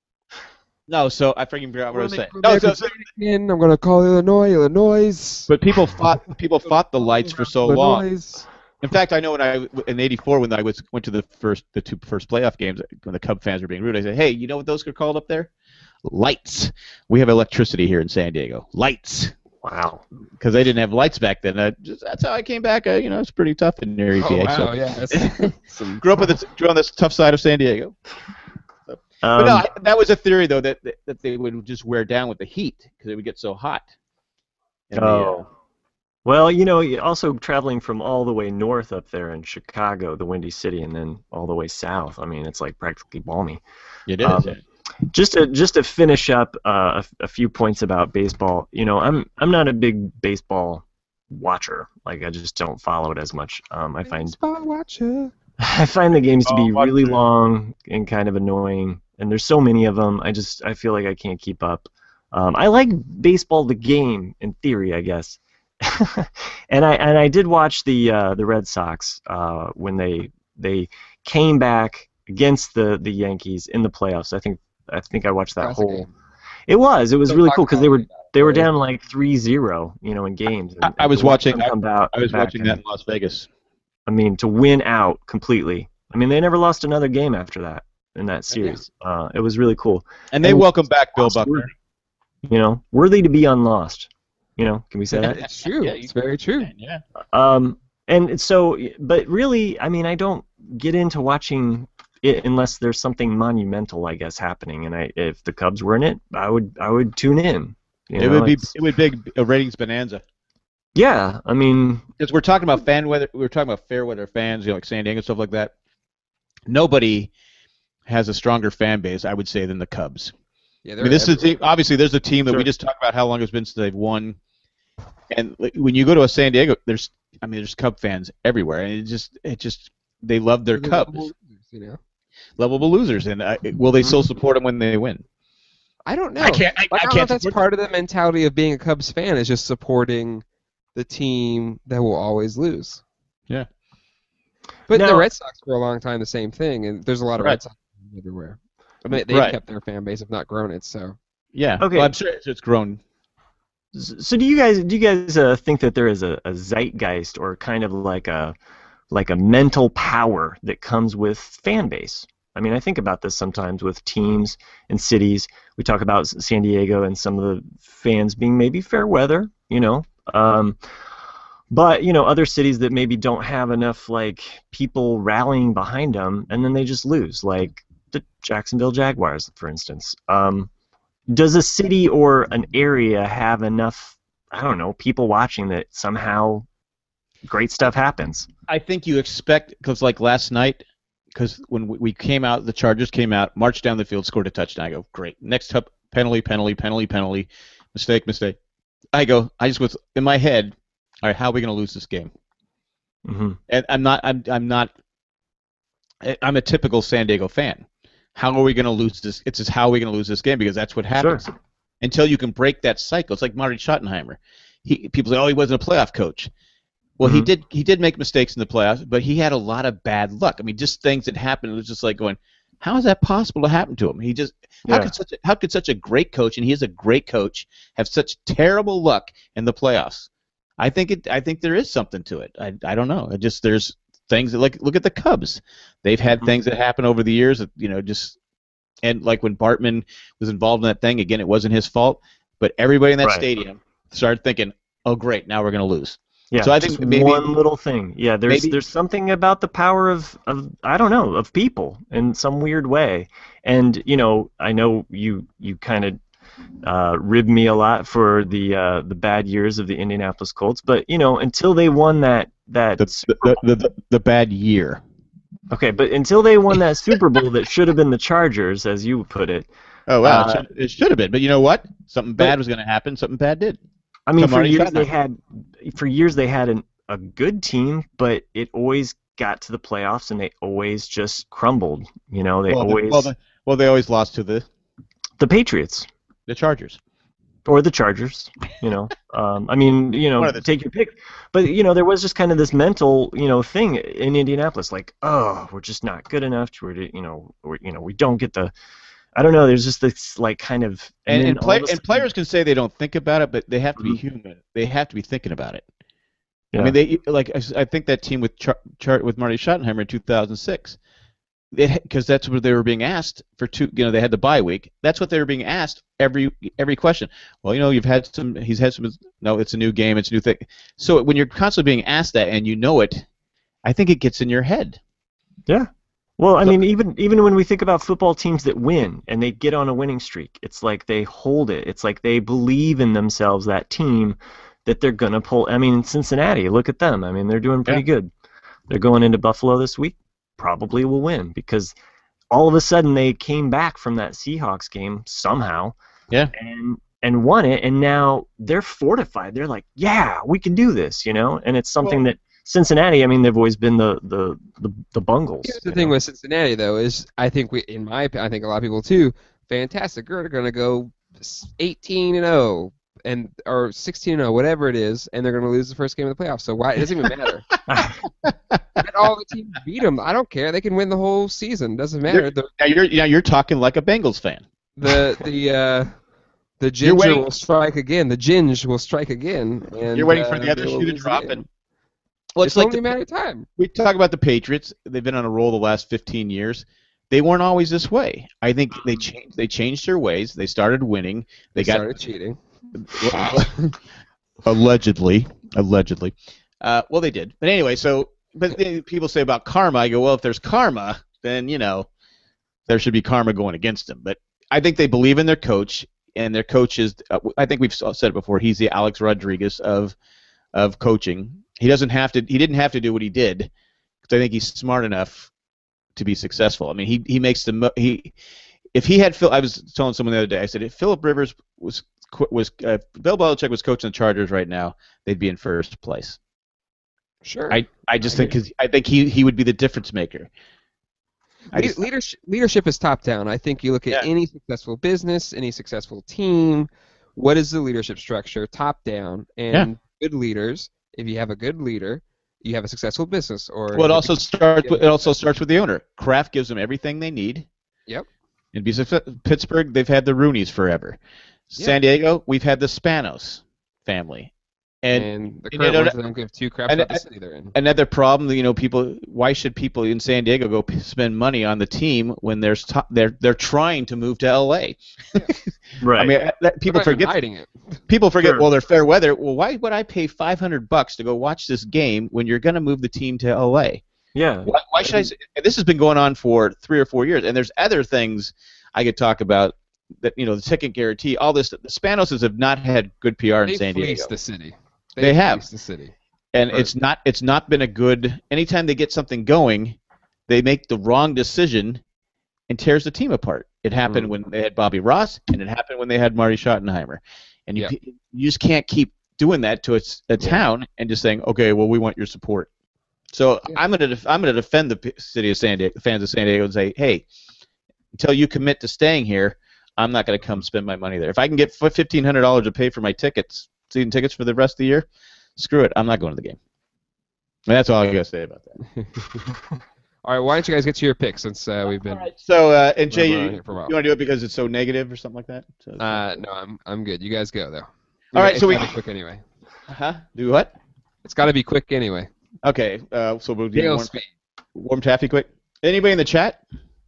No, so I freaking forgot what I was saying. No, so, so, I'm gonna call Illinois, Illinois. but people fought. People fought the lights for so long. Illinois. In fact, I know when I in eighty-four when I was went to the first the two first playoff games when the Cub fans were being rude, I said, "Hey, you know what those are called up there? Lights. We have electricity here in San Diego. Lights." Wow. Because they didn't have lights back then. I just, that's how I came back. I, you know, it's pretty tough in near E P A. Oh, wow, so. yeah. That's some, Grew up with the, grew on this tough side of San Diego. But Um, no, I, that was a theory though that that, that they would just wear down with the heat because it would get so hot. And the, uh, oh. Well, you know, you- also traveling from all the way north up there in Chicago, the Windy City, and then all the way south. I mean, it's like practically balmy. it is. um, Just to just to finish up uh, a, a few points about baseball. You know, I'm I'm not a big baseball watcher. Like I just don't follow it as much. Um, I find Baseball watcher. I find the games to Oh, be watch really it. long and kind of annoying, and there's so many of them. I just I feel like I can't keep up. Um, I like baseball, the game, in theory, I guess. and I and I did watch the uh, the Red Sox uh, when they they came back against the, the Yankees in the playoffs. I think I think I watched that Classic whole. game. It was it was Don't really talk cool because they about were it. they were down like three zero, you know, in games. And, I- I and was to watch watching- them come out I was back watching and- that in Las Vegas. I mean, to win out completely. I mean, they never lost another game after that in that Yeah. series. Uh, it was really cool. And they And- welcome back Bill Buckner. Worthy. You know, worthy to be unlost. You know, can we say that? It's true. Yeah, you- It's very true. Yeah. Um, and so, but really, I mean, I don't get into watching it unless there's something monumental, I guess, happening. And I, if the Cubs were in it, I would, I would tune in. You It know, would be it's- it would be a ratings bonanza. Yeah, I mean, Because we're talking about fan weather, we're talking about fair weather fans, you know, like San Diego and stuff like that. Nobody has a stronger fan base, I would say, than the Cubs. Yeah, I they're mean, this is a everywhere. team, obviously there's a team that Sure. we just talked about how long it's been since they've won. And like, when you go to a San Diego, there's I mean, there's Cub fans everywhere, and it just it just they love their They're Cubs, lovable losers, you know. lovable losers, and uh, will they still support them when they win? I don't know. I can't. I, Like, I I don't know can't if that's support part of the mentality of being a Cubs fan is just supporting the team that will always lose. Yeah. But the Now- Red Sox for a long time the same thing, and there's a lot of Right. Red Sox fans everywhere. I mean, they've Right. kept their fan base, if not grown it. So Yeah. Okay. Well, I'm sure it's, it's grown. so do you guys, do you guys uh, think that there is a, a zeitgeist or kind of like a, like a mental power that comes with fan base? I mean, I think about this sometimes with teams and cities. We talk about S- San Diego and some of the fans being maybe fair weather, you know. Um, but, you know, other cities that maybe don't have enough, like, people rallying behind them, and then they just lose, like the Jacksonville Jaguars, for instance. Um, does a city or an area have enough, I don't know, people watching that somehow great stuff happens? I think you expect because like last night, because when we- we came out, the Chargers came out, marched down the field, scored a touchdown. I go, great. Next up, penalty, penalty, penalty, penalty, mistake, mistake. I go, I just was in my head. All right, how are we going to lose this game? Mm-hmm. And I'm not. I'm. I'm not. I'm a typical San Diego fan. How are we going to lose this? It's just how are we going to lose this game because that's what happens. Sure. Until you can break that cycle. It's like Marty Schottenheimer. He people say, oh, he wasn't a playoff coach. Well, he Mhm. did. He did make mistakes in the playoffs, but he had a lot of bad luck. I mean, just things that happened. It was just like going, how is that possible to happen to him? He just how Yeah. could such a, how could such a great coach, and he is a great coach, have such terrible luck in the playoffs? I think it. I think there is something to it. I, I don't know. It just there's things that like look at the Cubs. They've had Mhm. things that happen over the years that you know just and like when Bartman was involved in that thing again, it wasn't his fault, but everybody in that Right. stadium started thinking, oh great, now we're going to lose. Yeah, So I think just maybe- one little thing. Yeah, there's maybe- there's something about the power of, of I don't know, of people in some weird way. And you know, I know you you kind of uh, ribbed me a lot for the uh, the bad years of the Indianapolis Colts, but you know, until they won that that The the, the, the, the bad year. Okay, but until they won that Super Bowl that should have been the Chargers, as you put it. Oh, wow. Uh, it, should, it should have been. But you know what? Something bad but- was going to happen. Something bad did. I mean, So for Marty years they Schottenheimer. had, for years they had an, a good team, but it always got to the playoffs and they always just crumbled. You know, they Well, the- always well, the, well, they always lost to the, the Patriots the Chargers. or the Chargers. You know, um, I mean, you One know, of the take your pick. But you know, there was just kind of this mental, you know, thing in Indianapolis, like, oh, we're just not good enough. We're, you know, we're, you know, we don't get the. I don't know. There's just this like kind of And then and, all play, of a and sudden- players can say they don't think about it, but they have to be Mhm. human. They have to be thinking about it. Yeah. I mean, they like I s- I think that team with Char, Char, with Marty Schottenheimer in two thousand six, because that's what they were being asked for two. You know, they had the bye week. That's what they were being asked every every question. Well, you know, you've had some. He's had some. No, it's a new game. It's a new thing. So when you're constantly being asked that and you know it, I think it gets in your head. Yeah. Well, I So- mean, even even when we think about football teams that win and they get on a winning streak, it's like they hold it. It's like they believe in themselves, that team, that they're gonna pull. I mean, Cincinnati, look at them. I mean, they're doing pretty good. They're going into Buffalo this week, probably will win because all of a sudden they came back from that Seahawks game somehow. Yeah. And and won it, and now they're fortified. They're like, yeah, we can do this, you know. And it's something that Cincinnati, I mean, they've always been the the the, the Bungles. Here's the you thing know? with Cincinnati, though, is I think we, in my, opinion, I think a lot of people too, fantastic. They're going to go eighteen and oh, and or sixteen and oh, whatever it is, and they're going to lose the first game of the playoffs. So why? It doesn't even matter. Let all the teams beat them. I don't care. They can win the whole season. Doesn't matter. The Now you're now you're talking like a Bengals fan. the the uh, the You're ginger waiting- will strike again. The ginge will strike again. And, You're waiting for uh, the other they will shoe to lose the drop, game. and well, it's it's like only the, a matter of time. we talk about the Patriots. They've been on a roll the last fifteen years. They weren't always this way. I think they changed. They changed their ways. They started winning. They, They got started cheating. allegedly, allegedly. Uh, well, they did. But anyway, so but then people say about karma. I go, well, if there's karma, then you know there should be karma going against them. But I think they believe in their coach, and their coach is. Uh, I think we've said it before. He's the Alex Rodriguez of of coaching. He doesn't have to. He didn't have to do what he did because I think he's smart enough to be successful. I mean, he he makes the mo- he. If he had Phil, I was telling someone the other day. I said if Philip Rivers was was uh, Bill Belichick was coaching the Chargers right now, they'd be in first place. Sure. I, I just I think because I think he, he would be the difference maker. I Le- just, leadership, leadership is top down. I think you look at Yeah. any successful business, any successful team. What is the leadership structure? Top down. And good leaders. If you have a good leader, you have a successful business. Or well, it if also you- starts with, it also starts with the owner. Kraft gives them everything they need. Yep. In Pittsburgh, they've had the Rooneys forever. Yeah. San Diego, we've had the Spanos family. And, And, the you current know, ones don't give two craps and- about the city they're in. another problem, you know, people. Why should people in San Diego go p- spend money on the team when there's to, they're they're trying to move to L A? Right. I mean, that, people They're not even forget. hiding it. People forget. Sure. Well, they're fair weather. Well, why would I pay five hundred bucks to go watch this game when you're going to move the team to L A? yeah. Why, why should I? Say, this has been going on for three or four years, and there's other things I could talk about. That you know, the ticket guarantee, all this. The Spanoses have not had good P R in They San Diego, fleeced the city. They have. fleeced the city. and Right. it's not. It's not been a good. Anytime they get something going, they make the wrong decision and tears the team apart. It happened Mm. when they had Bobby Ross, and it happened when they had Marty Schottenheimer, and you Yeah. you just can't keep doing that to a, s- a town and just saying, okay, well, we want your support. So Yeah. I'm gonna def- I'm gonna defend the p- city of San Diego, fans of San Diego, and say, hey, until you commit to staying here, I'm not gonna come spend my money there. If I can get fifteen hundred dollars to pay for my tickets, season tickets for the rest of the year, screw it, I'm not going to the game. And that's all I gotta say about that. All right, why don't you guys get to your picks since uh, we've been. All right. So uh, and Jay, We're on you, here for a while. you want to do it because it's so negative or something like that? So, Uh, no, I'm I'm good. You guys go though. All right, It's so we- gotta be quick anyway. huh? Do what? It's got to be quick anyway. Okay. Uh, so we'll do Dale warm, speed. warm taffy quick. Anybody in the chat?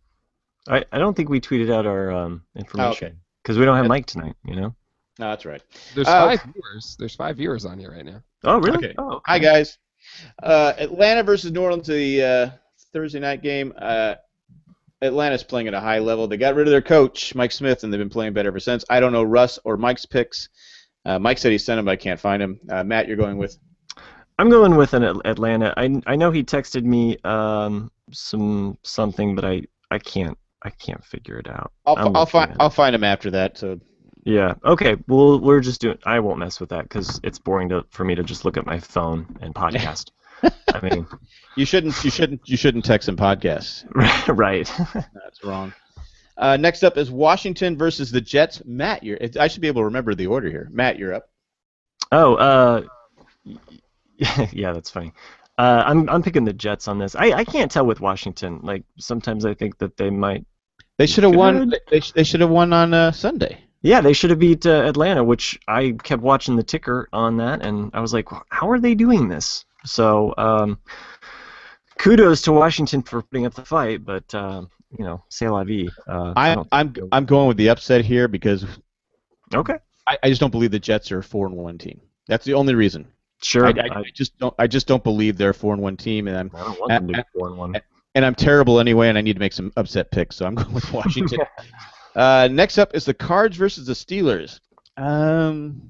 I, I don't think we tweeted out our um, Oh, information okay. because we don't have Mike tonight. You know. No, that's right. There's Uh, five viewers. There's five viewers on here right now. Oh really? Okay. Oh. Hi guys. Uh, Atlanta versus New Orleans, the uh, Thursday night game. Uh, Atlanta's playing at a high level. They got rid of their coach, Mike Smith, and they've been playing better ever since. I don't know Russ or Mike's picks. Uh, Mike said he sent him, but I can't find him. Uh, Matt, you're going with? I'm going with an At- Atlanta. I I know he texted me um some something, but I I can't I can't figure it out. I'll I'm I'll looking find at I'll it. find him after that. So Yeah. Okay. Well, we're just doing. I won't mess with that because it's boring to for me to just look at my phone and podcast. I mean, you shouldn't you shouldn't you shouldn't text him podcasts. right. That's wrong. Uh, next up is Washington versus the Jets. Matt, you're. I should be able to remember the order here. Matt, you're up. Oh, uh, yeah, that's funny. Uh, I'm I'm picking the Jets on this. I, I can't tell with Washington. Like sometimes I think that they might. They should have won. Good. They, they should have won on uh, Sunday. Yeah, they should have beat uh, Atlanta, which I kept watching the ticker on that, and I was like, how are they doing this? So, um, kudos to Washington for putting up the fight, but uh, you know, c'est la vie. Uh, I I, don't I'm think- I'm going with the upset here because okay, I, I just don't believe the Jets are a four and one team. That's the only reason. sure. I, I, I just don't. I just don't believe they're a four and one team, and I'm I don't want them to be four and one. and I'm terrible anyway, and I need to make some upset picks, so I'm going with Washington. uh, next up is the Cards versus the Steelers. Um,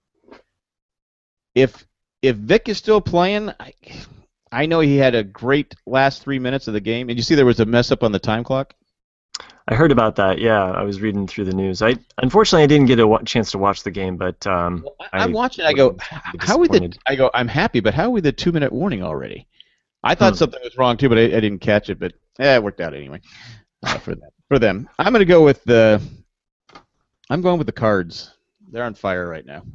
if if Vic is still playing, I, I know he had a great last three minutes of the game. And you see there was a mess up on the time clock. I heard about that. Yeah, I was reading through the news. I unfortunately I didn't get a wa- chance to watch the game, but um, Well, I, I'm watching. I go, how are we the? I go, I'm happy, but how are we the two minute warning already? I thought Hmm. something was wrong too, but I, I didn't catch it. But yeah, it worked out anyway uh, for them. For them, I'm going to go with the. I'm going with the Cards. They're on fire right now.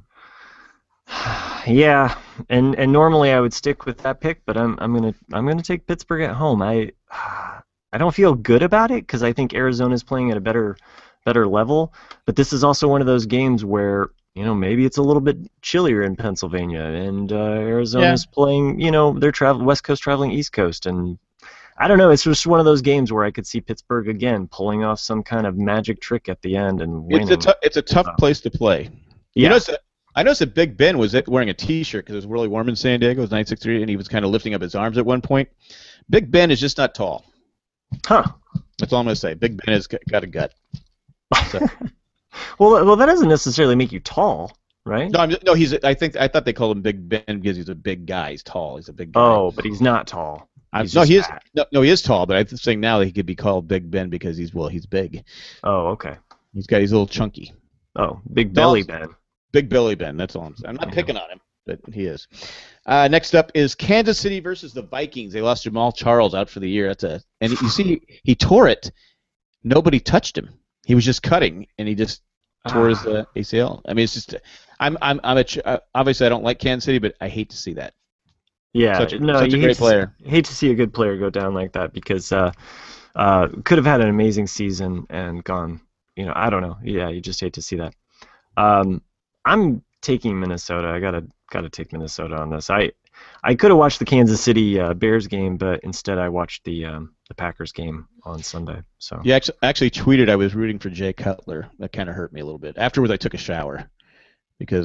Yeah, and and normally I would stick with that pick, but I'm I'm gonna I'm gonna take Pittsburgh at home. I I don't feel good about it because I think Arizona's playing at a better better level, but this is also one of those games where you know maybe it's a little bit chillier in Pennsylvania, and uh, Arizona's playing you know they're travel West Coast traveling East Coast, and I don't know. It's just one of those games where I could see Pittsburgh again pulling off some kind of magic trick at the end and winning. It's a t- it's a tough So, place to play. yeah. You notice that, I noticed that Big Ben was wearing a T-shirt because it was really warm in San Diego. It was nine sixty-three, and he was kind of lifting up his arms at one point. Big Ben is just not tall. Huh. That's all I'm going to say. Big Ben has got got a gut. So, Well, well, that doesn't necessarily make you tall, right? no, I'm, no, he's. I think I thought they called him Big Ben because he's a big guy. He's tall. He's a big guy. Oh, but he's not tall. I, he's no, just he is. fat. No, no, he is tall. But I'm saying now that he could be called Big Ben because he's well, he's big. Oh, okay. He's got he's a little chunky. Oh, big belly No. Ben. Big Billy Ben. That's all I'm saying. I'm not Yeah. picking on him, but he is. Uh, next up is Kansas City versus the Vikings. They lost Jamal Charles out for the year. That's a and you see he tore it. Nobody touched him. He was just cutting, and he just tore his uh, A C L. I mean, it's just. I'm I'm I'm a ch- uh, obviously I don't like Kansas City, but I hate to see that. Yeah, Such a- no, such a you great hate to, player. hate to see a good player go down like that because uh, uh, could have had an amazing season and gone. You know, I don't know. Yeah, you just hate to see that. Um, I'm taking Minnesota. I gotta gotta take Minnesota on this. I I could have watched the Kansas City uh, Bears game, but instead I watched the um, the Packers game on Sunday. So You actually actually tweeted I was rooting for Jay Cutler. That kind of hurt me a little bit. Afterwards, I took a shower because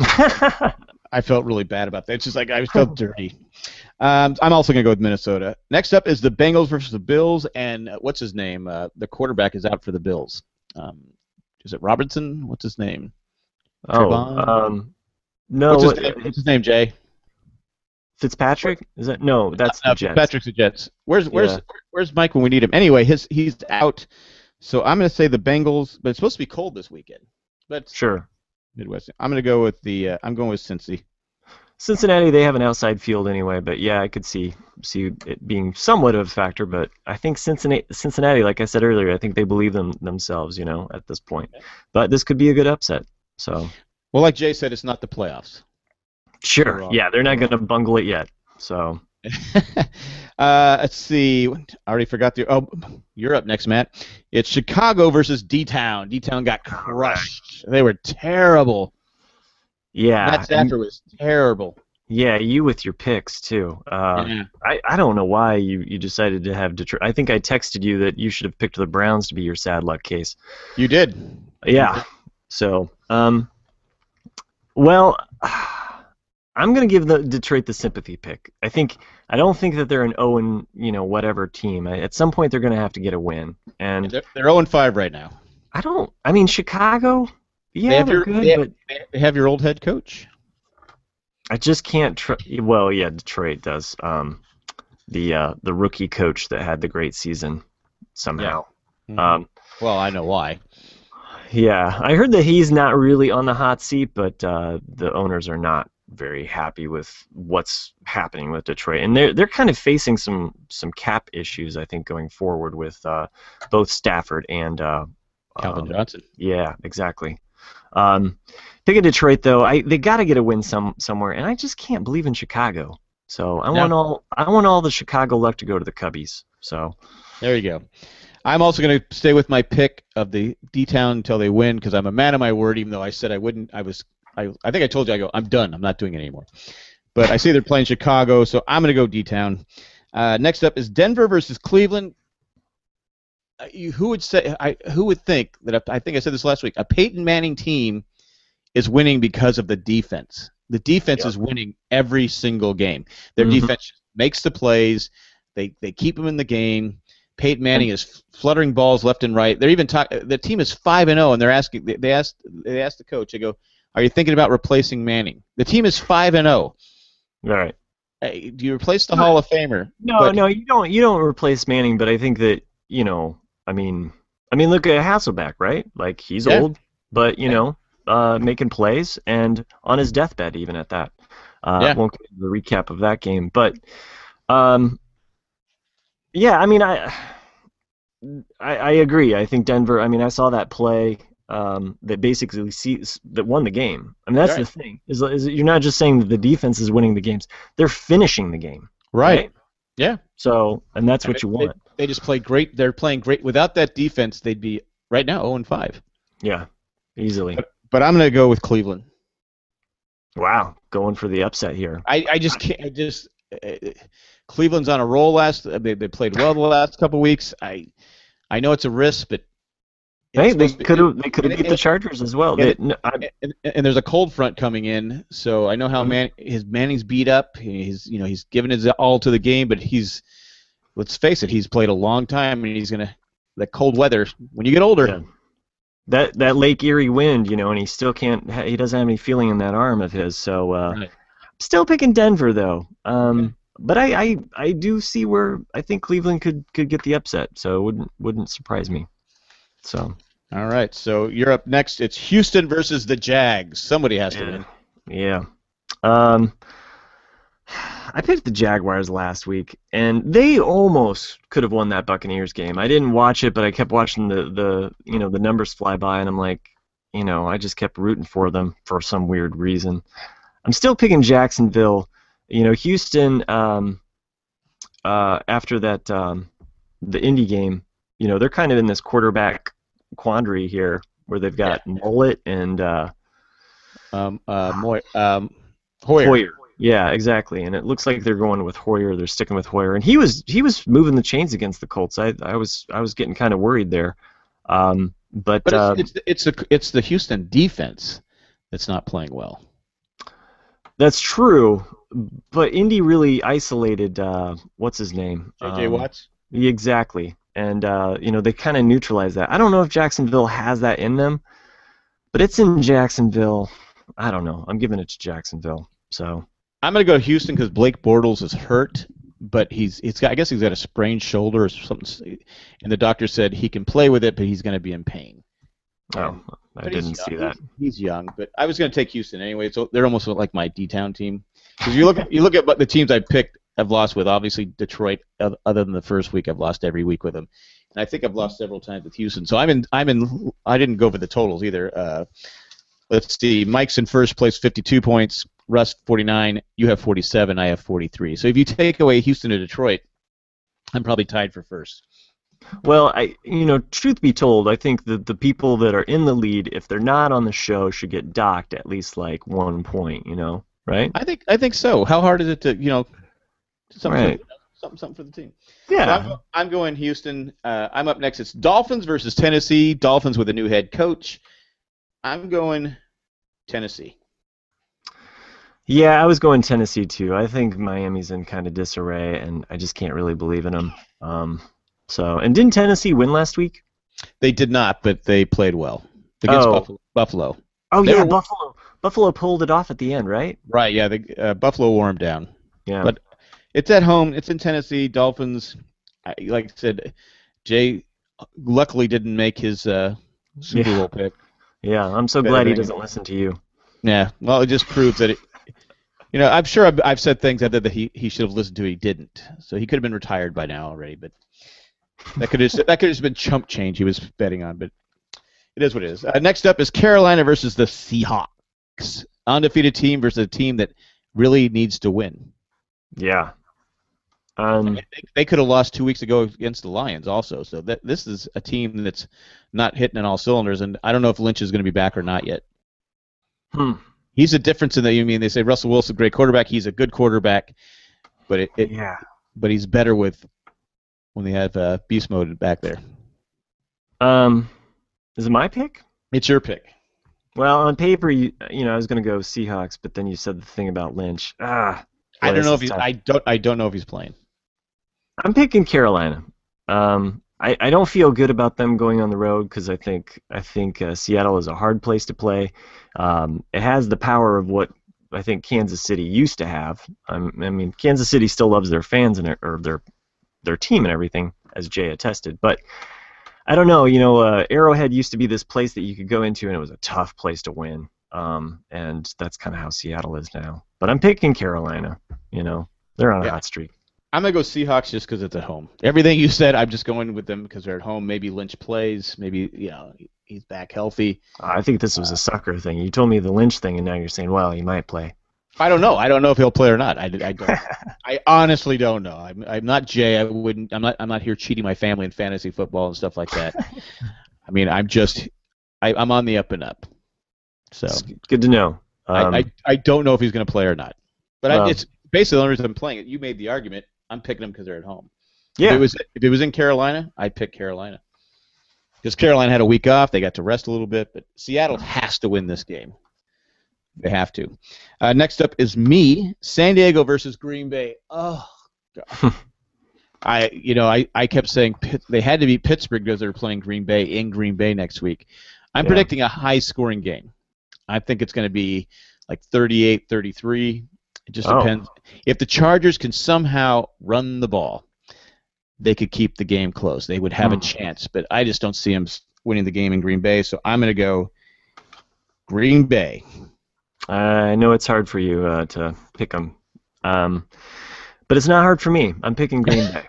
I felt really bad about that. It's just like I felt dirty. Um, I'm also going to go with Minnesota. Next up is the Bengals versus the Bills, and uh, what's his name? Uh, the quarterback is out for the Bills. Um, is it Robertson? What's his name? oh, Trevon? um, no, what's, his what- name? what's his name, Jay? Fitzpatrick? Is that no? That's Uh, the Jets. Patrick's the Jets. Where's where's Yeah. where's Mike when we need him? Anyway, his he's out. So I'm going to say the Bengals, but it's supposed to be cold this weekend. But Sure. Midwest. I'm going to go with the. Uh, I'm going with Cincy. Cincinnati, they have an outside field anyway, but yeah, I could see see it being somewhat of a factor. But I think Cincinnati, Cincinnati, like I said earlier, I think they believe them themselves, you know, at this point. But this could be a good upset. So Well, like Jay said, it's not the playoffs. sure, wrong. yeah, they're not going to bungle it yet. So uh, let's see. I already forgot the. Oh, you're up next, Matt. It's Chicago versus D-Town. D-Town got crushed. They were terrible. yeah, Matt Stafford was terrible. yeah, you with your picks too. Uh, Yeah. I, I don't know why you, you decided to have Detroit. I think I texted you that you should have picked the Browns to be your sad luck case. You did. Yeah. So, um, well, I'm gonna give the Detroit the sympathy pick. I think I don't think that they're an oh and you know whatever team. I, at some point, they're gonna have to get a win, and They're, they're oh and five right now. I don't. I mean, Chicago. They Yeah, have they're your- good, they have- but They have your old head coach. I just can't. Tr- well, yeah, Detroit does. Um, the uh, the rookie coach that had the great season somehow. Mhm. Um, Well, I know why. yeah, I heard that he's not really on the hot seat, but uh, the owners are not very happy with what's happening with Detroit, and they're they're kind of facing some some cap issues, I think, going forward with uh, both Stafford and uh, Calvin um, Johnson. yeah, exactly. Um, pick at Detroit though, I they got to get a win some somewhere, and I just can't believe in Chicago. So I No. want all I want all the Chicago luck to go to the Cubbies. So There you go. I'm also going to stay with my pick of the D-Town until they win because I'm a man of my word. Even though I said I wouldn't, I was. I, I think I told you I go. I'm done. I'm not doing it anymore. But I see they're playing Chicago, so I'm going to go D-Town. Uh, next up is Denver versus Cleveland. Uh, you, who would say? I who would think that? A, I think I said this last week. A Peyton Manning team is winning because of the defense. The defense Yep. is winning every single game. Their Mhm. defense makes the plays. They they keep them in the game. Peyton Manning is fluttering balls left and right. They're even talk. The team is five and zero, and they're asking. They, they asked. They asked the coach. They go, "Are you thinking about replacing Manning?" The team is five and zero. all right. Hey, do you replace the Hall of Famer? No, But- no, you don't. You don't replace Manning, but I think that you know. I mean, I mean, look at Hasselbeck, right? Like he's Yeah. old, but you Yeah. know, uh, making plays and on his deathbed, even at that. Uh, Yeah. Won't get into the recap of that game, but um, yeah, I mean, I, I, I agree. I think Denver. I mean, I saw that play um, that basically sees that won the game. I mean, that's Right. the thing. Is, is you're not just saying that the defense is winning the games; they're finishing the game. right. Yeah. So, and that's what you They- want. They just play great. They're playing great. Without that defense, they'd be right now zero and five. Yeah, easily. But I'm going to go with Cleveland. Wow, going for the upset here. I, I just can't. I just uh, Cleveland's on a roll. Last they they played well the last couple weeks. I I know it's a risk, but it's Hey, they supposed to- could have they could have and- beat the and- Chargers as well. and- They, no, I, and, and there's a cold front coming in, so I know how Mhm. man his Manning's beat up. He's you know he's given his all to the game, but he's let's face it, he's played a long time, and he's gonna that cold weather when you get older. Yeah. that that Lake Erie wind, you know, and he still can't. ha- He doesn't have any feeling in that arm of his. So uh, Right. still picking Denver though. Um, Okay. But I, I I do see where I think Cleveland could could get the upset. So it wouldn't wouldn't surprise me. So All right, so you're up next. It's Houston versus the Jags. Somebody has to yeah, win. yeah. Um, I picked the Jaguars last week, and they almost could have won that Buccaneers game. I didn't watch it, but I kept watching the, the you know the numbers fly by, and I'm like, you know, I just kept rooting for them for some weird reason. I'm still picking Jacksonville. You know, Houston. Um, uh, after that, um, the Indy game, you know, they're kind of in this quarterback quandary here, where they've got Mullet and uh, Um, uh, Moy, um, Hoyer. Hoyer. Yeah, exactly. And it looks like they're going with Hoyer. They're sticking with Hoyer, and he was he was moving the chains against the Colts. I I was I was getting kind of worried there. Um, but But uh, it's, it's it's the it's the Houston defense that's not playing well. that's true. But Indy really isolated. Uh, what's his name? J J Um, Watts. yeah, exactly. And uh, you know they kind of neutralized that. I don't know if Jacksonville has that in them, but it's in Jacksonville. I don't know. I'm giving it to Jacksonville. So. I'm gonna go Houston because Blake Bortles is hurt, but he's he's got I guess he's got a sprained shoulder or something, and the doctor said he can play with it, but he's gonna be in pain. Oh, I But he's didn't see young. that. He's, he's young, but I was gonna take Houston anyway. So they're almost like my D-town team. Because you look at you look at what the teams I picked I've lost with. Obviously Detroit, oth- other than the first week, I've lost every week with them, and I think I've lost several times with Houston. So I'm in I'm in I didn't go for the totals either. Uh, let's see, Mike's in first place, fifty-two points. Russ forty-nine. You have forty-seven. I have forty-three. So if you take away Houston and Detroit, I'm probably tied for first. Well, I, you know, truth be told, I think that the people that are in the lead, if they're not on the show, should get docked at least like one point. You know, right? I think I think so. How hard is it to you know something Right. for, something something for the team? Yeah. So I'm, I'm going Houston. Uh, I'm up next. It's Dolphins versus Tennessee. Dolphins with a new head coach. I'm going Tennessee. Yeah, I was going Tennessee too. I think Miami's in kind of disarray, and I just can't really believe in them. Um, so, and didn't Tennessee win last week? They did not, but they played well against Oh. Buffalo. Buffalo. Oh They yeah, were- Buffalo. Buffalo pulled it off at the end, right? Right, yeah, the uh, Buffalo wore him down. Yeah. But it's at home. It's in Tennessee. Dolphins, I, like I said, Jay luckily didn't make his uh, Super Yeah. Bowl pick. Yeah, I'm so Better glad he than- doesn't listen to you. Yeah, well, it just proves that it. You know, I'm sure I've, I've said things that that he, he should have listened to. He didn't, so he could have been retired by now already. But that could have that could have just been chump change he was betting on. But it is what it is. Uh, next up is Carolina versus the Seahawks, undefeated team versus a team that really needs to win. Yeah. Um, They, they could have lost two weeks ago against the Lions also. So that this is a team that's not hitting on all cylinders, and I don't know if Lynch is going to be back or not yet. hmm. He's a difference in that. You mean they say Russell Wilson, great quarterback. He's a good quarterback, but it, it Yeah. but he's better with when they have uh, beast mode back there. Um, is it my pick? It's your pick. Well, on paper, you you know, I was gonna go Seahawks, but then you said the thing about Lynch. Ah, I boy, don't this know is if he's. tough. I don't. I don't know if he's playing. I'm picking Carolina. Um, I, I don't feel good about them going on the road because I think I think uh, Seattle is a hard place to play. Um, it has the power of what I think Kansas City used to have. Um, I mean, Kansas City still loves their fans and their, or their their team and everything, as Jay attested. But I don't know. You know, uh, Arrowhead used to be this place that you could go into, and it was a tough place to win. Um, and that's kind of how Seattle is now. But I'm picking Carolina. You know, they're on a Yeah. hot streak. I'm gonna go Seahawks just because it's at home. Everything you said, I'm just going with them because they're at home. Maybe Lynch plays. Maybe you know he's back healthy. I think this was a sucker thing. You told me the Lynch thing, and now you're saying, well, he might play. I don't know. I don't know if he'll play or not. I, I don't. I honestly don't know. I'm I'm not Jay. I wouldn't. I'm not. I'm not here cheating my family in fantasy football and stuff like that. I mean, I'm just. I, I'm on the up and up. So It's good to know. Um, I, I I don't know if he's going to play or not. But I, well- it's basically the only reason I'm playing it. You made the argument. I'm picking them because they're at home. yeah. If it was if it was in Carolina, I'd pick Carolina. Because Carolina had a week off, they got to rest a little bit, but Seattle has to win this game. They have to. Uh, next up is me, San Diego versus Green Bay. Oh, God. I you know I, I kept saying Pitt, they had to beat Pittsburgh because they're playing Green Bay in Green Bay next week. I'm Yeah. predicting a high-scoring game. I think it's going to be like thirty-eight thirty-three. It just Oh. depends. If the Chargers can somehow run the ball, they could keep the game close. They would have Hmm. a chance, but I just don't see them winning the game in Green Bay, so I'm going to go Green Bay. I know it's hard for you uh, to pick them, um, but it's not hard for me. I'm picking Green Bay.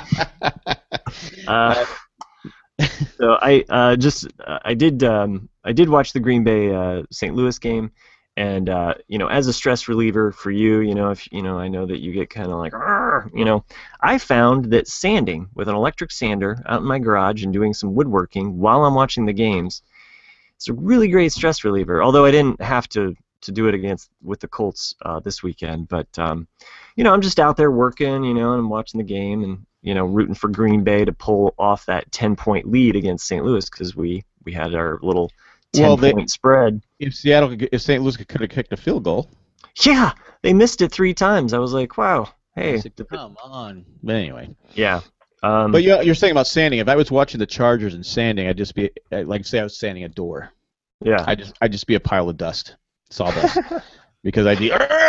Uh, so I uh, just uh, I did um, I did watch the Green Bay uh, Saint Louis game, and uh, you know, as a stress reliever for you, you know, if you know, I know that you get kind of like, "Arr," you know, I found that sanding with an electric sander out in my garage and doing some woodworking while I'm watching the games, it's a really great stress reliever. Although I didn't have to to do it against with the Colts uh, this weekend, but um, you know, I'm just out there working, you know, and I'm watching the game and, you know, rooting for Green Bay to pull off that ten-point lead against Saint Louis because we, we had our little Well, they- ten-point spread. If Seattle, could get, if Saint Louis could have kicked a field goal, Yeah, they missed it three times. I was like, wow, hey. I said, come on. But anyway, Yeah. Um, but you you're saying about sanding. If I was watching the Chargers and sanding, I'd just be I'd like say I was sanding a door. yeah. I just I'd just be a pile of dust, sawdust, because I'd be.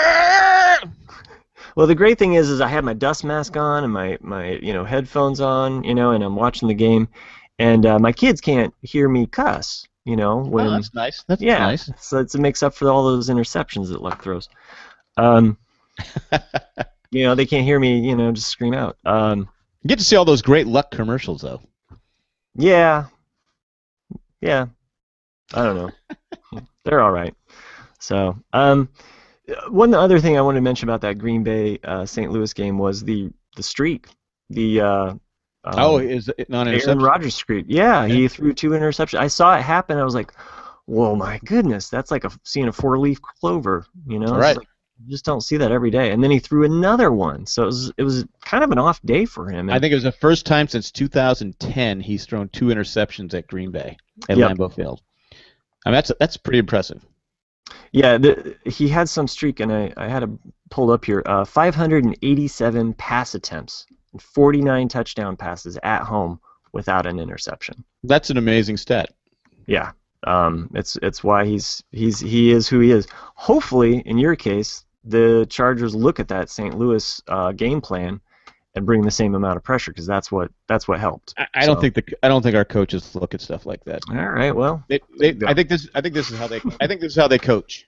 Well, the great thing is, is I had my dust mask on and my, my you know headphones on, you know, and I'm watching the game, and uh, my kids can't hear me cuss, you know, when Oh, that's nice. That's yeah, nice. so it's, it makes up for all those interceptions that Luck throws. Um, you know, they can't hear me, you know, just scream out. Um, You get to see all those great Luck commercials, though. yeah, yeah, I don't know, they're all right. So, um, one other thing I wanted to mention about that Green Bay uh, Saint Louis game was the the streak, the uh, um, oh, is it not Aaron interception? Rodgers streak. Yeah, he threw two interceptions. I saw it happen. I was like, whoa, my goodness, that's like a, seeing a four-leaf clover. You know, It's Right. like, you just don't see that every day. And then he threw another one, so it was it was kind of an off day for him. I think it was the first time since two thousand ten he's thrown two interceptions at Green Bay at Yep. Lambeau Field. I mean, that's that's pretty impressive. Yeah, the, he had some streak, and I, I had it pulled up here. Uh, five hundred eighty-seven pass attempts, and forty-nine touchdown passes at home without an interception. That's an amazing stat. Yeah, Um, it's it's why he's he's he is who he is. Hopefully, in your case, the Chargers look at that Saint Louis uh, game plan and bring the same amount of pressure, because that's what that's what helped. I, I don't So- think the I don't think our coaches look at stuff like that. All right, well, They, they, I think this I think this is how they I think this is how they coach.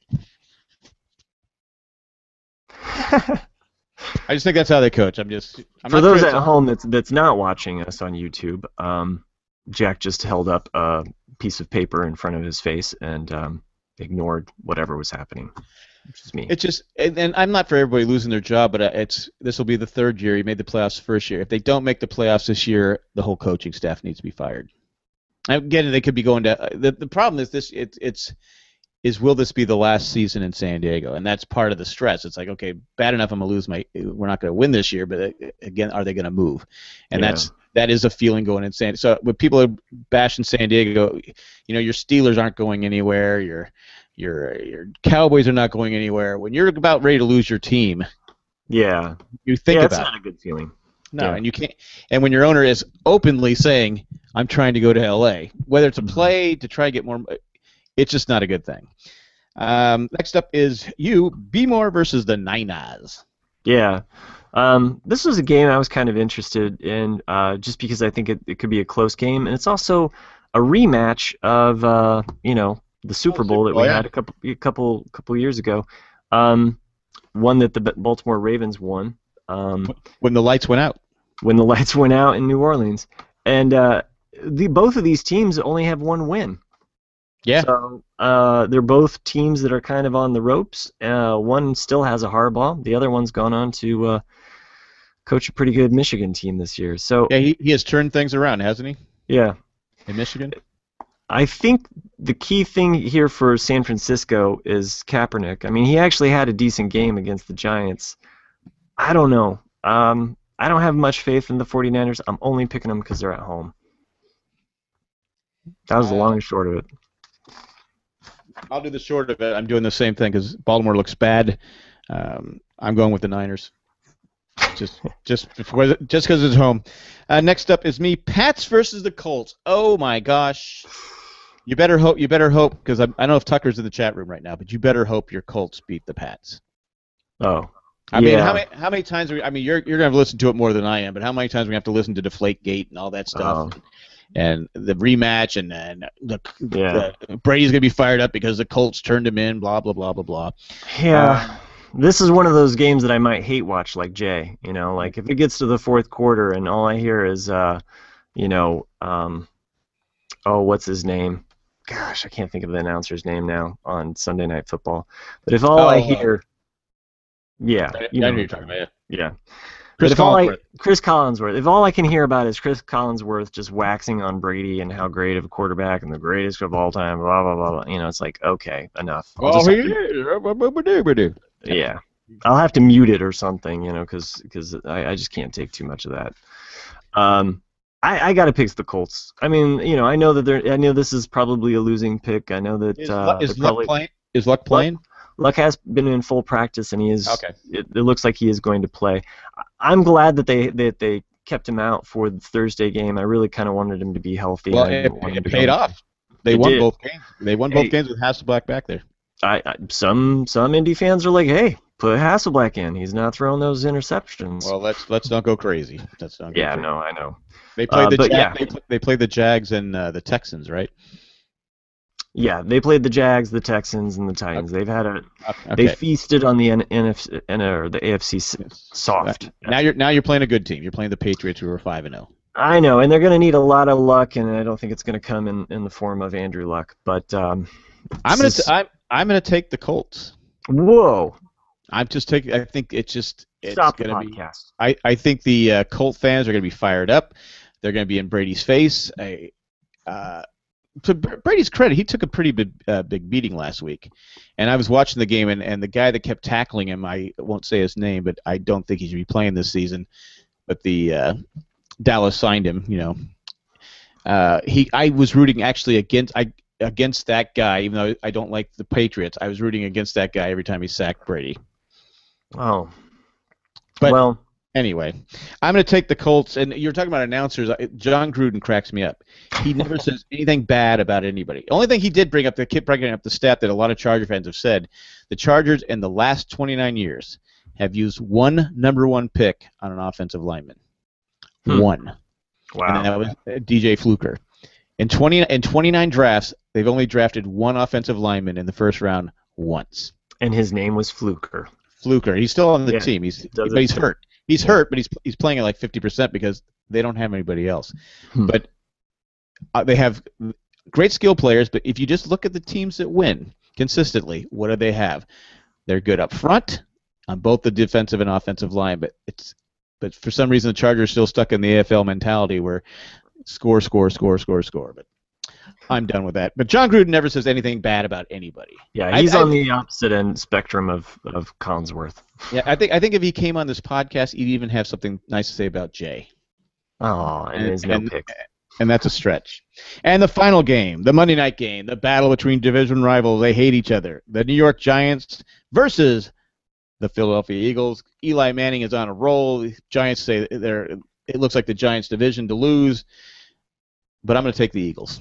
I just think that's how they coach. I'm just I'm for not those at critical. home that's that's not watching us on YouTube, um, Jack just held up a piece of paper in front of his face and um, ignored whatever was happening, which is me. It's just, and, and I'm not for everybody losing their job, but uh, it's this will be the third year. He made the playoffs the first year. If they don't make the playoffs this year, the whole coaching staff needs to be fired. Again, they could be going to. The, the problem is this. It, it's is will this be the last season in San Diego? And that's part of the stress. It's like, okay, bad enough I'm gonna lose my. We're not gonna win this year, but uh, again, are they gonna move? And Yeah. that's that is a feeling going in San. So when people are bashing San Diego, you know, your Steelers aren't going anywhere. Your your your Cowboys are not going anywhere. When you're about ready to lose your team, Yeah, you think yeah, that's about not a good feeling. no, Yeah. and you can't. And when your owner is openly saying, "I'm trying to go to L A," whether it's a play to try to get more, it's just not a good thing. Um, next up is you, B-More versus the Niners. Yeah. Um, this was a game I was kind of interested in, uh, just because I think it, it could be a close game, and it's also a rematch of uh, you know the Super Bowl that we Bowl, yeah. had a couple a couple couple years ago, um, one that the B- Baltimore Ravens won um, When the lights went out. when the lights went out in New Orleans, and uh, the both of these teams only have one win. Yeah. So uh, they're both teams that are kind of on the ropes. Uh, one still has a Harbaugh. The other one's gone on to uh, coach a pretty good Michigan team this year. So Yeah, he, he has turned things around, hasn't he? yeah, In Michigan. I think the key thing here for San Francisco is Kaepernick. I mean, he actually had a decent game against the Giants. I don't know. Um, I don't have much faith in the 49ers. I'm only picking them because they're at home. That was the Uh, long and short of it. I'll do the short of it. I'm doing the same thing because Baltimore looks bad. Um, I'm going with the Niners. Just, just, before, just because it's home. Uh, next up is me, Pats versus the Colts. Oh my gosh! You better hope. You better hope because I, I don't know if Tucker's in the chat room right now, but you better hope your Colts beat the Pats. Oh, I mean, yeah. how many how many times? Are we, I mean, you're you're gonna have to listen to it more than I am, but how many times are we gonna have to listen to Deflategate and all that stuff, Oh. and the rematch, and then the, Yeah. the Brady's gonna be fired up because the Colts turned him in. Blah blah blah blah blah. Yeah, this is one of those games that I might hate watch, like Jay. You know, like if it gets to the fourth quarter and all I hear is, uh, you know, um, oh, what's his name? Gosh, I can't think of the announcer's name now on Sunday Night Football. But if all I Oh, uh, hear, yeah, I you know know, who you're talking about. Yeah. yeah. Chris But if all I, Collinsworth. Chris Collinsworth. If all I can hear about is Chris Collinsworth just waxing on Brady and how great of a quarterback and the greatest of all time, blah blah blah. blah you know, it's like okay, enough. I'll Oh, just he have to- is. yeah, I'll have to mute it or something, you know, because I, I just can't take too much of that. Um, I, I got to pick the Colts. I mean, you know, I know that they're. I know this is probably a losing pick. I know that Is, uh, Luck, is they're Luck probably, playing? Is Luck playing? Luck has been in full practice, and he is. Okay. It, it looks like he is going to play. I- I'm glad that they that they kept him out for the Thursday game. I really kind of wanted him to be healthy. Well, and I it, didn't want him it to paid go- off. They It won did. both games. They won Hey. both games with Hasselblack back there. I, I some some Indy fans are like, hey, put Hasselblack in. He's not throwing those interceptions. Well, let's let's not go crazy. Let's not go yeah, crazy. no, I know. They played Uh, the but Jag, yeah. they, pl- they played the Jags and uh, the Texans, right? Yeah, they played the Jags, the Texans, and the Titans. They've had a Okay. they feasted on the N- NFC N- or the A F C s- soft. Now you're now you're playing a good team. You're playing the Patriots, who are five and zero. I know, and they're going to need a lot of luck, and I don't think it's going to come in, in the form of Andrew Luck. But um, I'm gonna this t- is- I'm I'm gonna take the Colts. whoa, I'm just taking. I think it's just it's stop the gonna be. podcast. I, I think the uh, Colt fans are going to be fired up. They're going to be in Brady's face. I, uh, to Br- Brady's credit, he took a pretty big, uh, big beating last week. And I was watching the game, and, and the guy that kept tackling him, I won't say his name, but I don't think he should be playing this season. But the uh, Dallas signed him, you know. Uh, he, I was rooting actually against I against that guy, even though I don't like the Patriots. I was rooting against that guy every time he sacked Brady. Oh, But well, Anyway, I'm going to take the Colts, and you're talking about announcers. I- John Gruden cracks me up. He never says anything bad about anybody. The only thing he did bring up, the kid bringing up the stat that a lot of Charger fans have said, the Chargers in the last twenty-nine years have used one number one pick on an offensive lineman. Hmm. One. Wow. And that was uh, D J Fluker. In twenty in twenty-nine drafts, they've only drafted one offensive lineman in the first round once. And his name was Fluker. Fluker. He's still on the Yeah, team. He's does but it. he's hurt. He's Yeah. hurt, but he's he's playing at like fifty percent because they don't have anybody else. Hmm. But uh, they have great skill players. But if you just look at the teams that win consistently, what do they have? They're good up front on both the defensive and offensive line. But it's but for some reason the Chargers are still stuck in the A F L mentality where score, score, score, score, score. But I'm done with that. But John Gruden never says anything bad about anybody. Yeah, I- he's I- on the opposite end spectrum of, of Collinsworth. Yeah, I think I think if he came on this podcast, he'd even have something nice to say about Jay. Oh, and, And- there's no and- pick. And that's a stretch. And the final game, the Monday night game, the battle between division rivals. They hate each other. The New York Giants versus the Philadelphia Eagles. Eli Manning is on a roll. The Giants say they're. It looks like the Giants' division to lose, but I'm going to take the Eagles.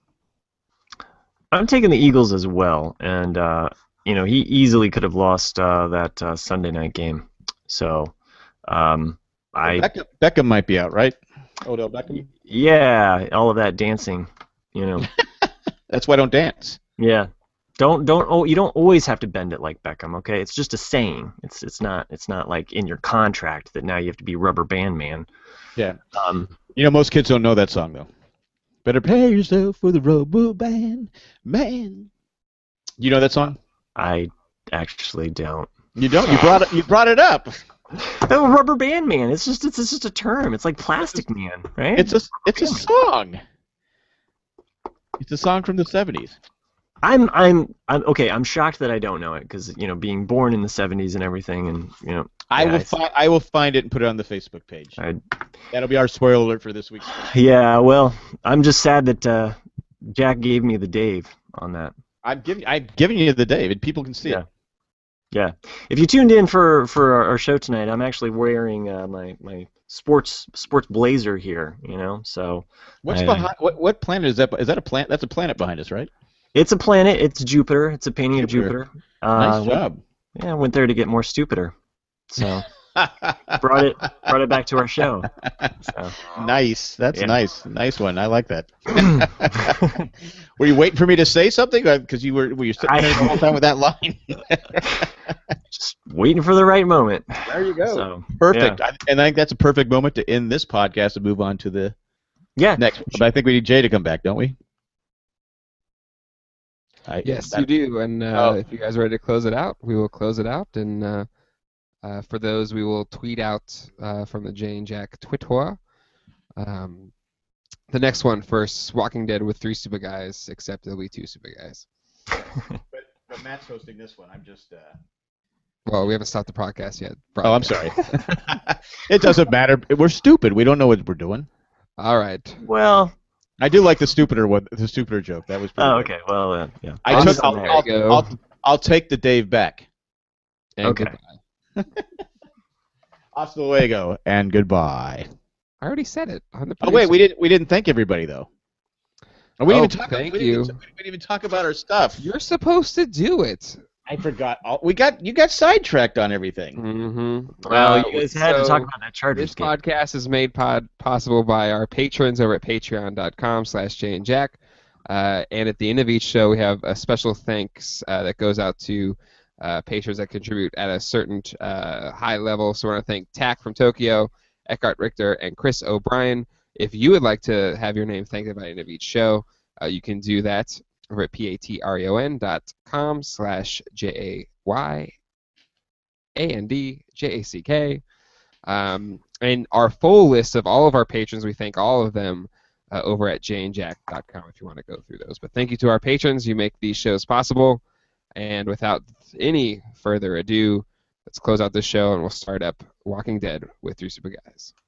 I'm taking the Eagles as well, and uh, you know he easily could have lost uh, that uh, Sunday night game. So, um, I Beckham, Beckham might be out, right? Odell Beckham. yeah, all of that dancing, you know, That's why I don't dance. yeah. Don't don't oh you don't always have to bend it like Beckham, okay? It's just a saying. It's it's not it's not like in your contract that now you have to be rubber band man. Yeah. Um, You know, most kids don't know that song though. Better prepare yourself for the rubber band, man. You know that song? I actually don't. You don't. You brought it. You brought it up. Oh, rubber band man. It's just it's, it's just a term. It's like plastic man, right? It's a. It's a song. It's a song from the seventies. I'm I'm I'm okay. I'm shocked that I don't know it because you know being born in the seventies and everything, and you know. I yeah, will it's- find. I will find it and put it on the Facebook page. I, That'll be our spoiler alert for this week. yeah, well, I'm just sad that uh, Jack gave me the Dave on that. I'm giving. I'm giving you the David. People can see Yeah. it. Yeah. If you tuned in for for our, our show tonight, I'm actually wearing uh, my my sports sports blazer here. You know, so What's I- behind? What, what planet is that? Is that a planet? That's a planet behind us, right? it's a planet. It's Jupiter. It's a painting of Jupiter. Jupiter. Uh, Nice went- job. Yeah, I went there to get more stupider. So brought it brought it back to our show. So. Nice. That's Yeah. nice. Nice one. I like that. Were you waiting for me to say something? Because you were. Were you sitting I- there the whole time with that line? Just waiting for the right moment. There you go. So Perfect. I, and I think that's a perfect moment to end this podcast and move on to the yeah. next. But I think we need Jay to come back, don't we? I, Yes, that- you do. And uh, Oh. if you guys are ready to close it out, we will close it out. And uh, uh, for those, we will tweet out uh, from the Jay and Jack Twitter. Um, the next one first, Walking Dead with three super guys, except it'll be two super guys. But, but Matt's hosting this one. I'm just. Uh... Well, we haven't stopped the podcast yet. Oh, I'm sorry. It doesn't matter. We're stupid. We don't know what we're doing. All right. Well. I do like the stupider one, the stupider joke. That was. Pretty Oh, good. okay. Well, uh, yeah. I Awesome. took. I'll, There I'll, you go. I'll, I'll take the Dave back. And Okay. goodbye. Hasta luego and goodbye. I already said it. I'm the Oh wait, producer. we didn't. We didn't thank everybody though. We didn't Oh, even talk. thank we didn't you. Even, we didn't even talk about our stuff. You're supposed to do it. I forgot. All, we got you got sidetracked on everything. Mm-hmm. Well, you guys had to talk about that Chargers This game. podcast is made pod possible by our patrons over at patreon.com slash Jay and Jack. Uh, and at the end of each show, we have a special thanks uh, that goes out to uh, patrons that contribute at a certain uh, high level. So I want to thank Tack from Tokyo, Eckhart Richter, and Chris O'Brien. If you would like to have your name thanked at the end of each show, uh, you can do that over at patreon dot com slash J A Y A N D J A C K. Um, and our full list of all of our patrons, we thank all of them uh, over at jay and jack dot com if you want to go through those. But thank you to our patrons. You make these shows possible. And without any further ado, let's close out this show and we'll start up Walking Dead with Three Super Guys.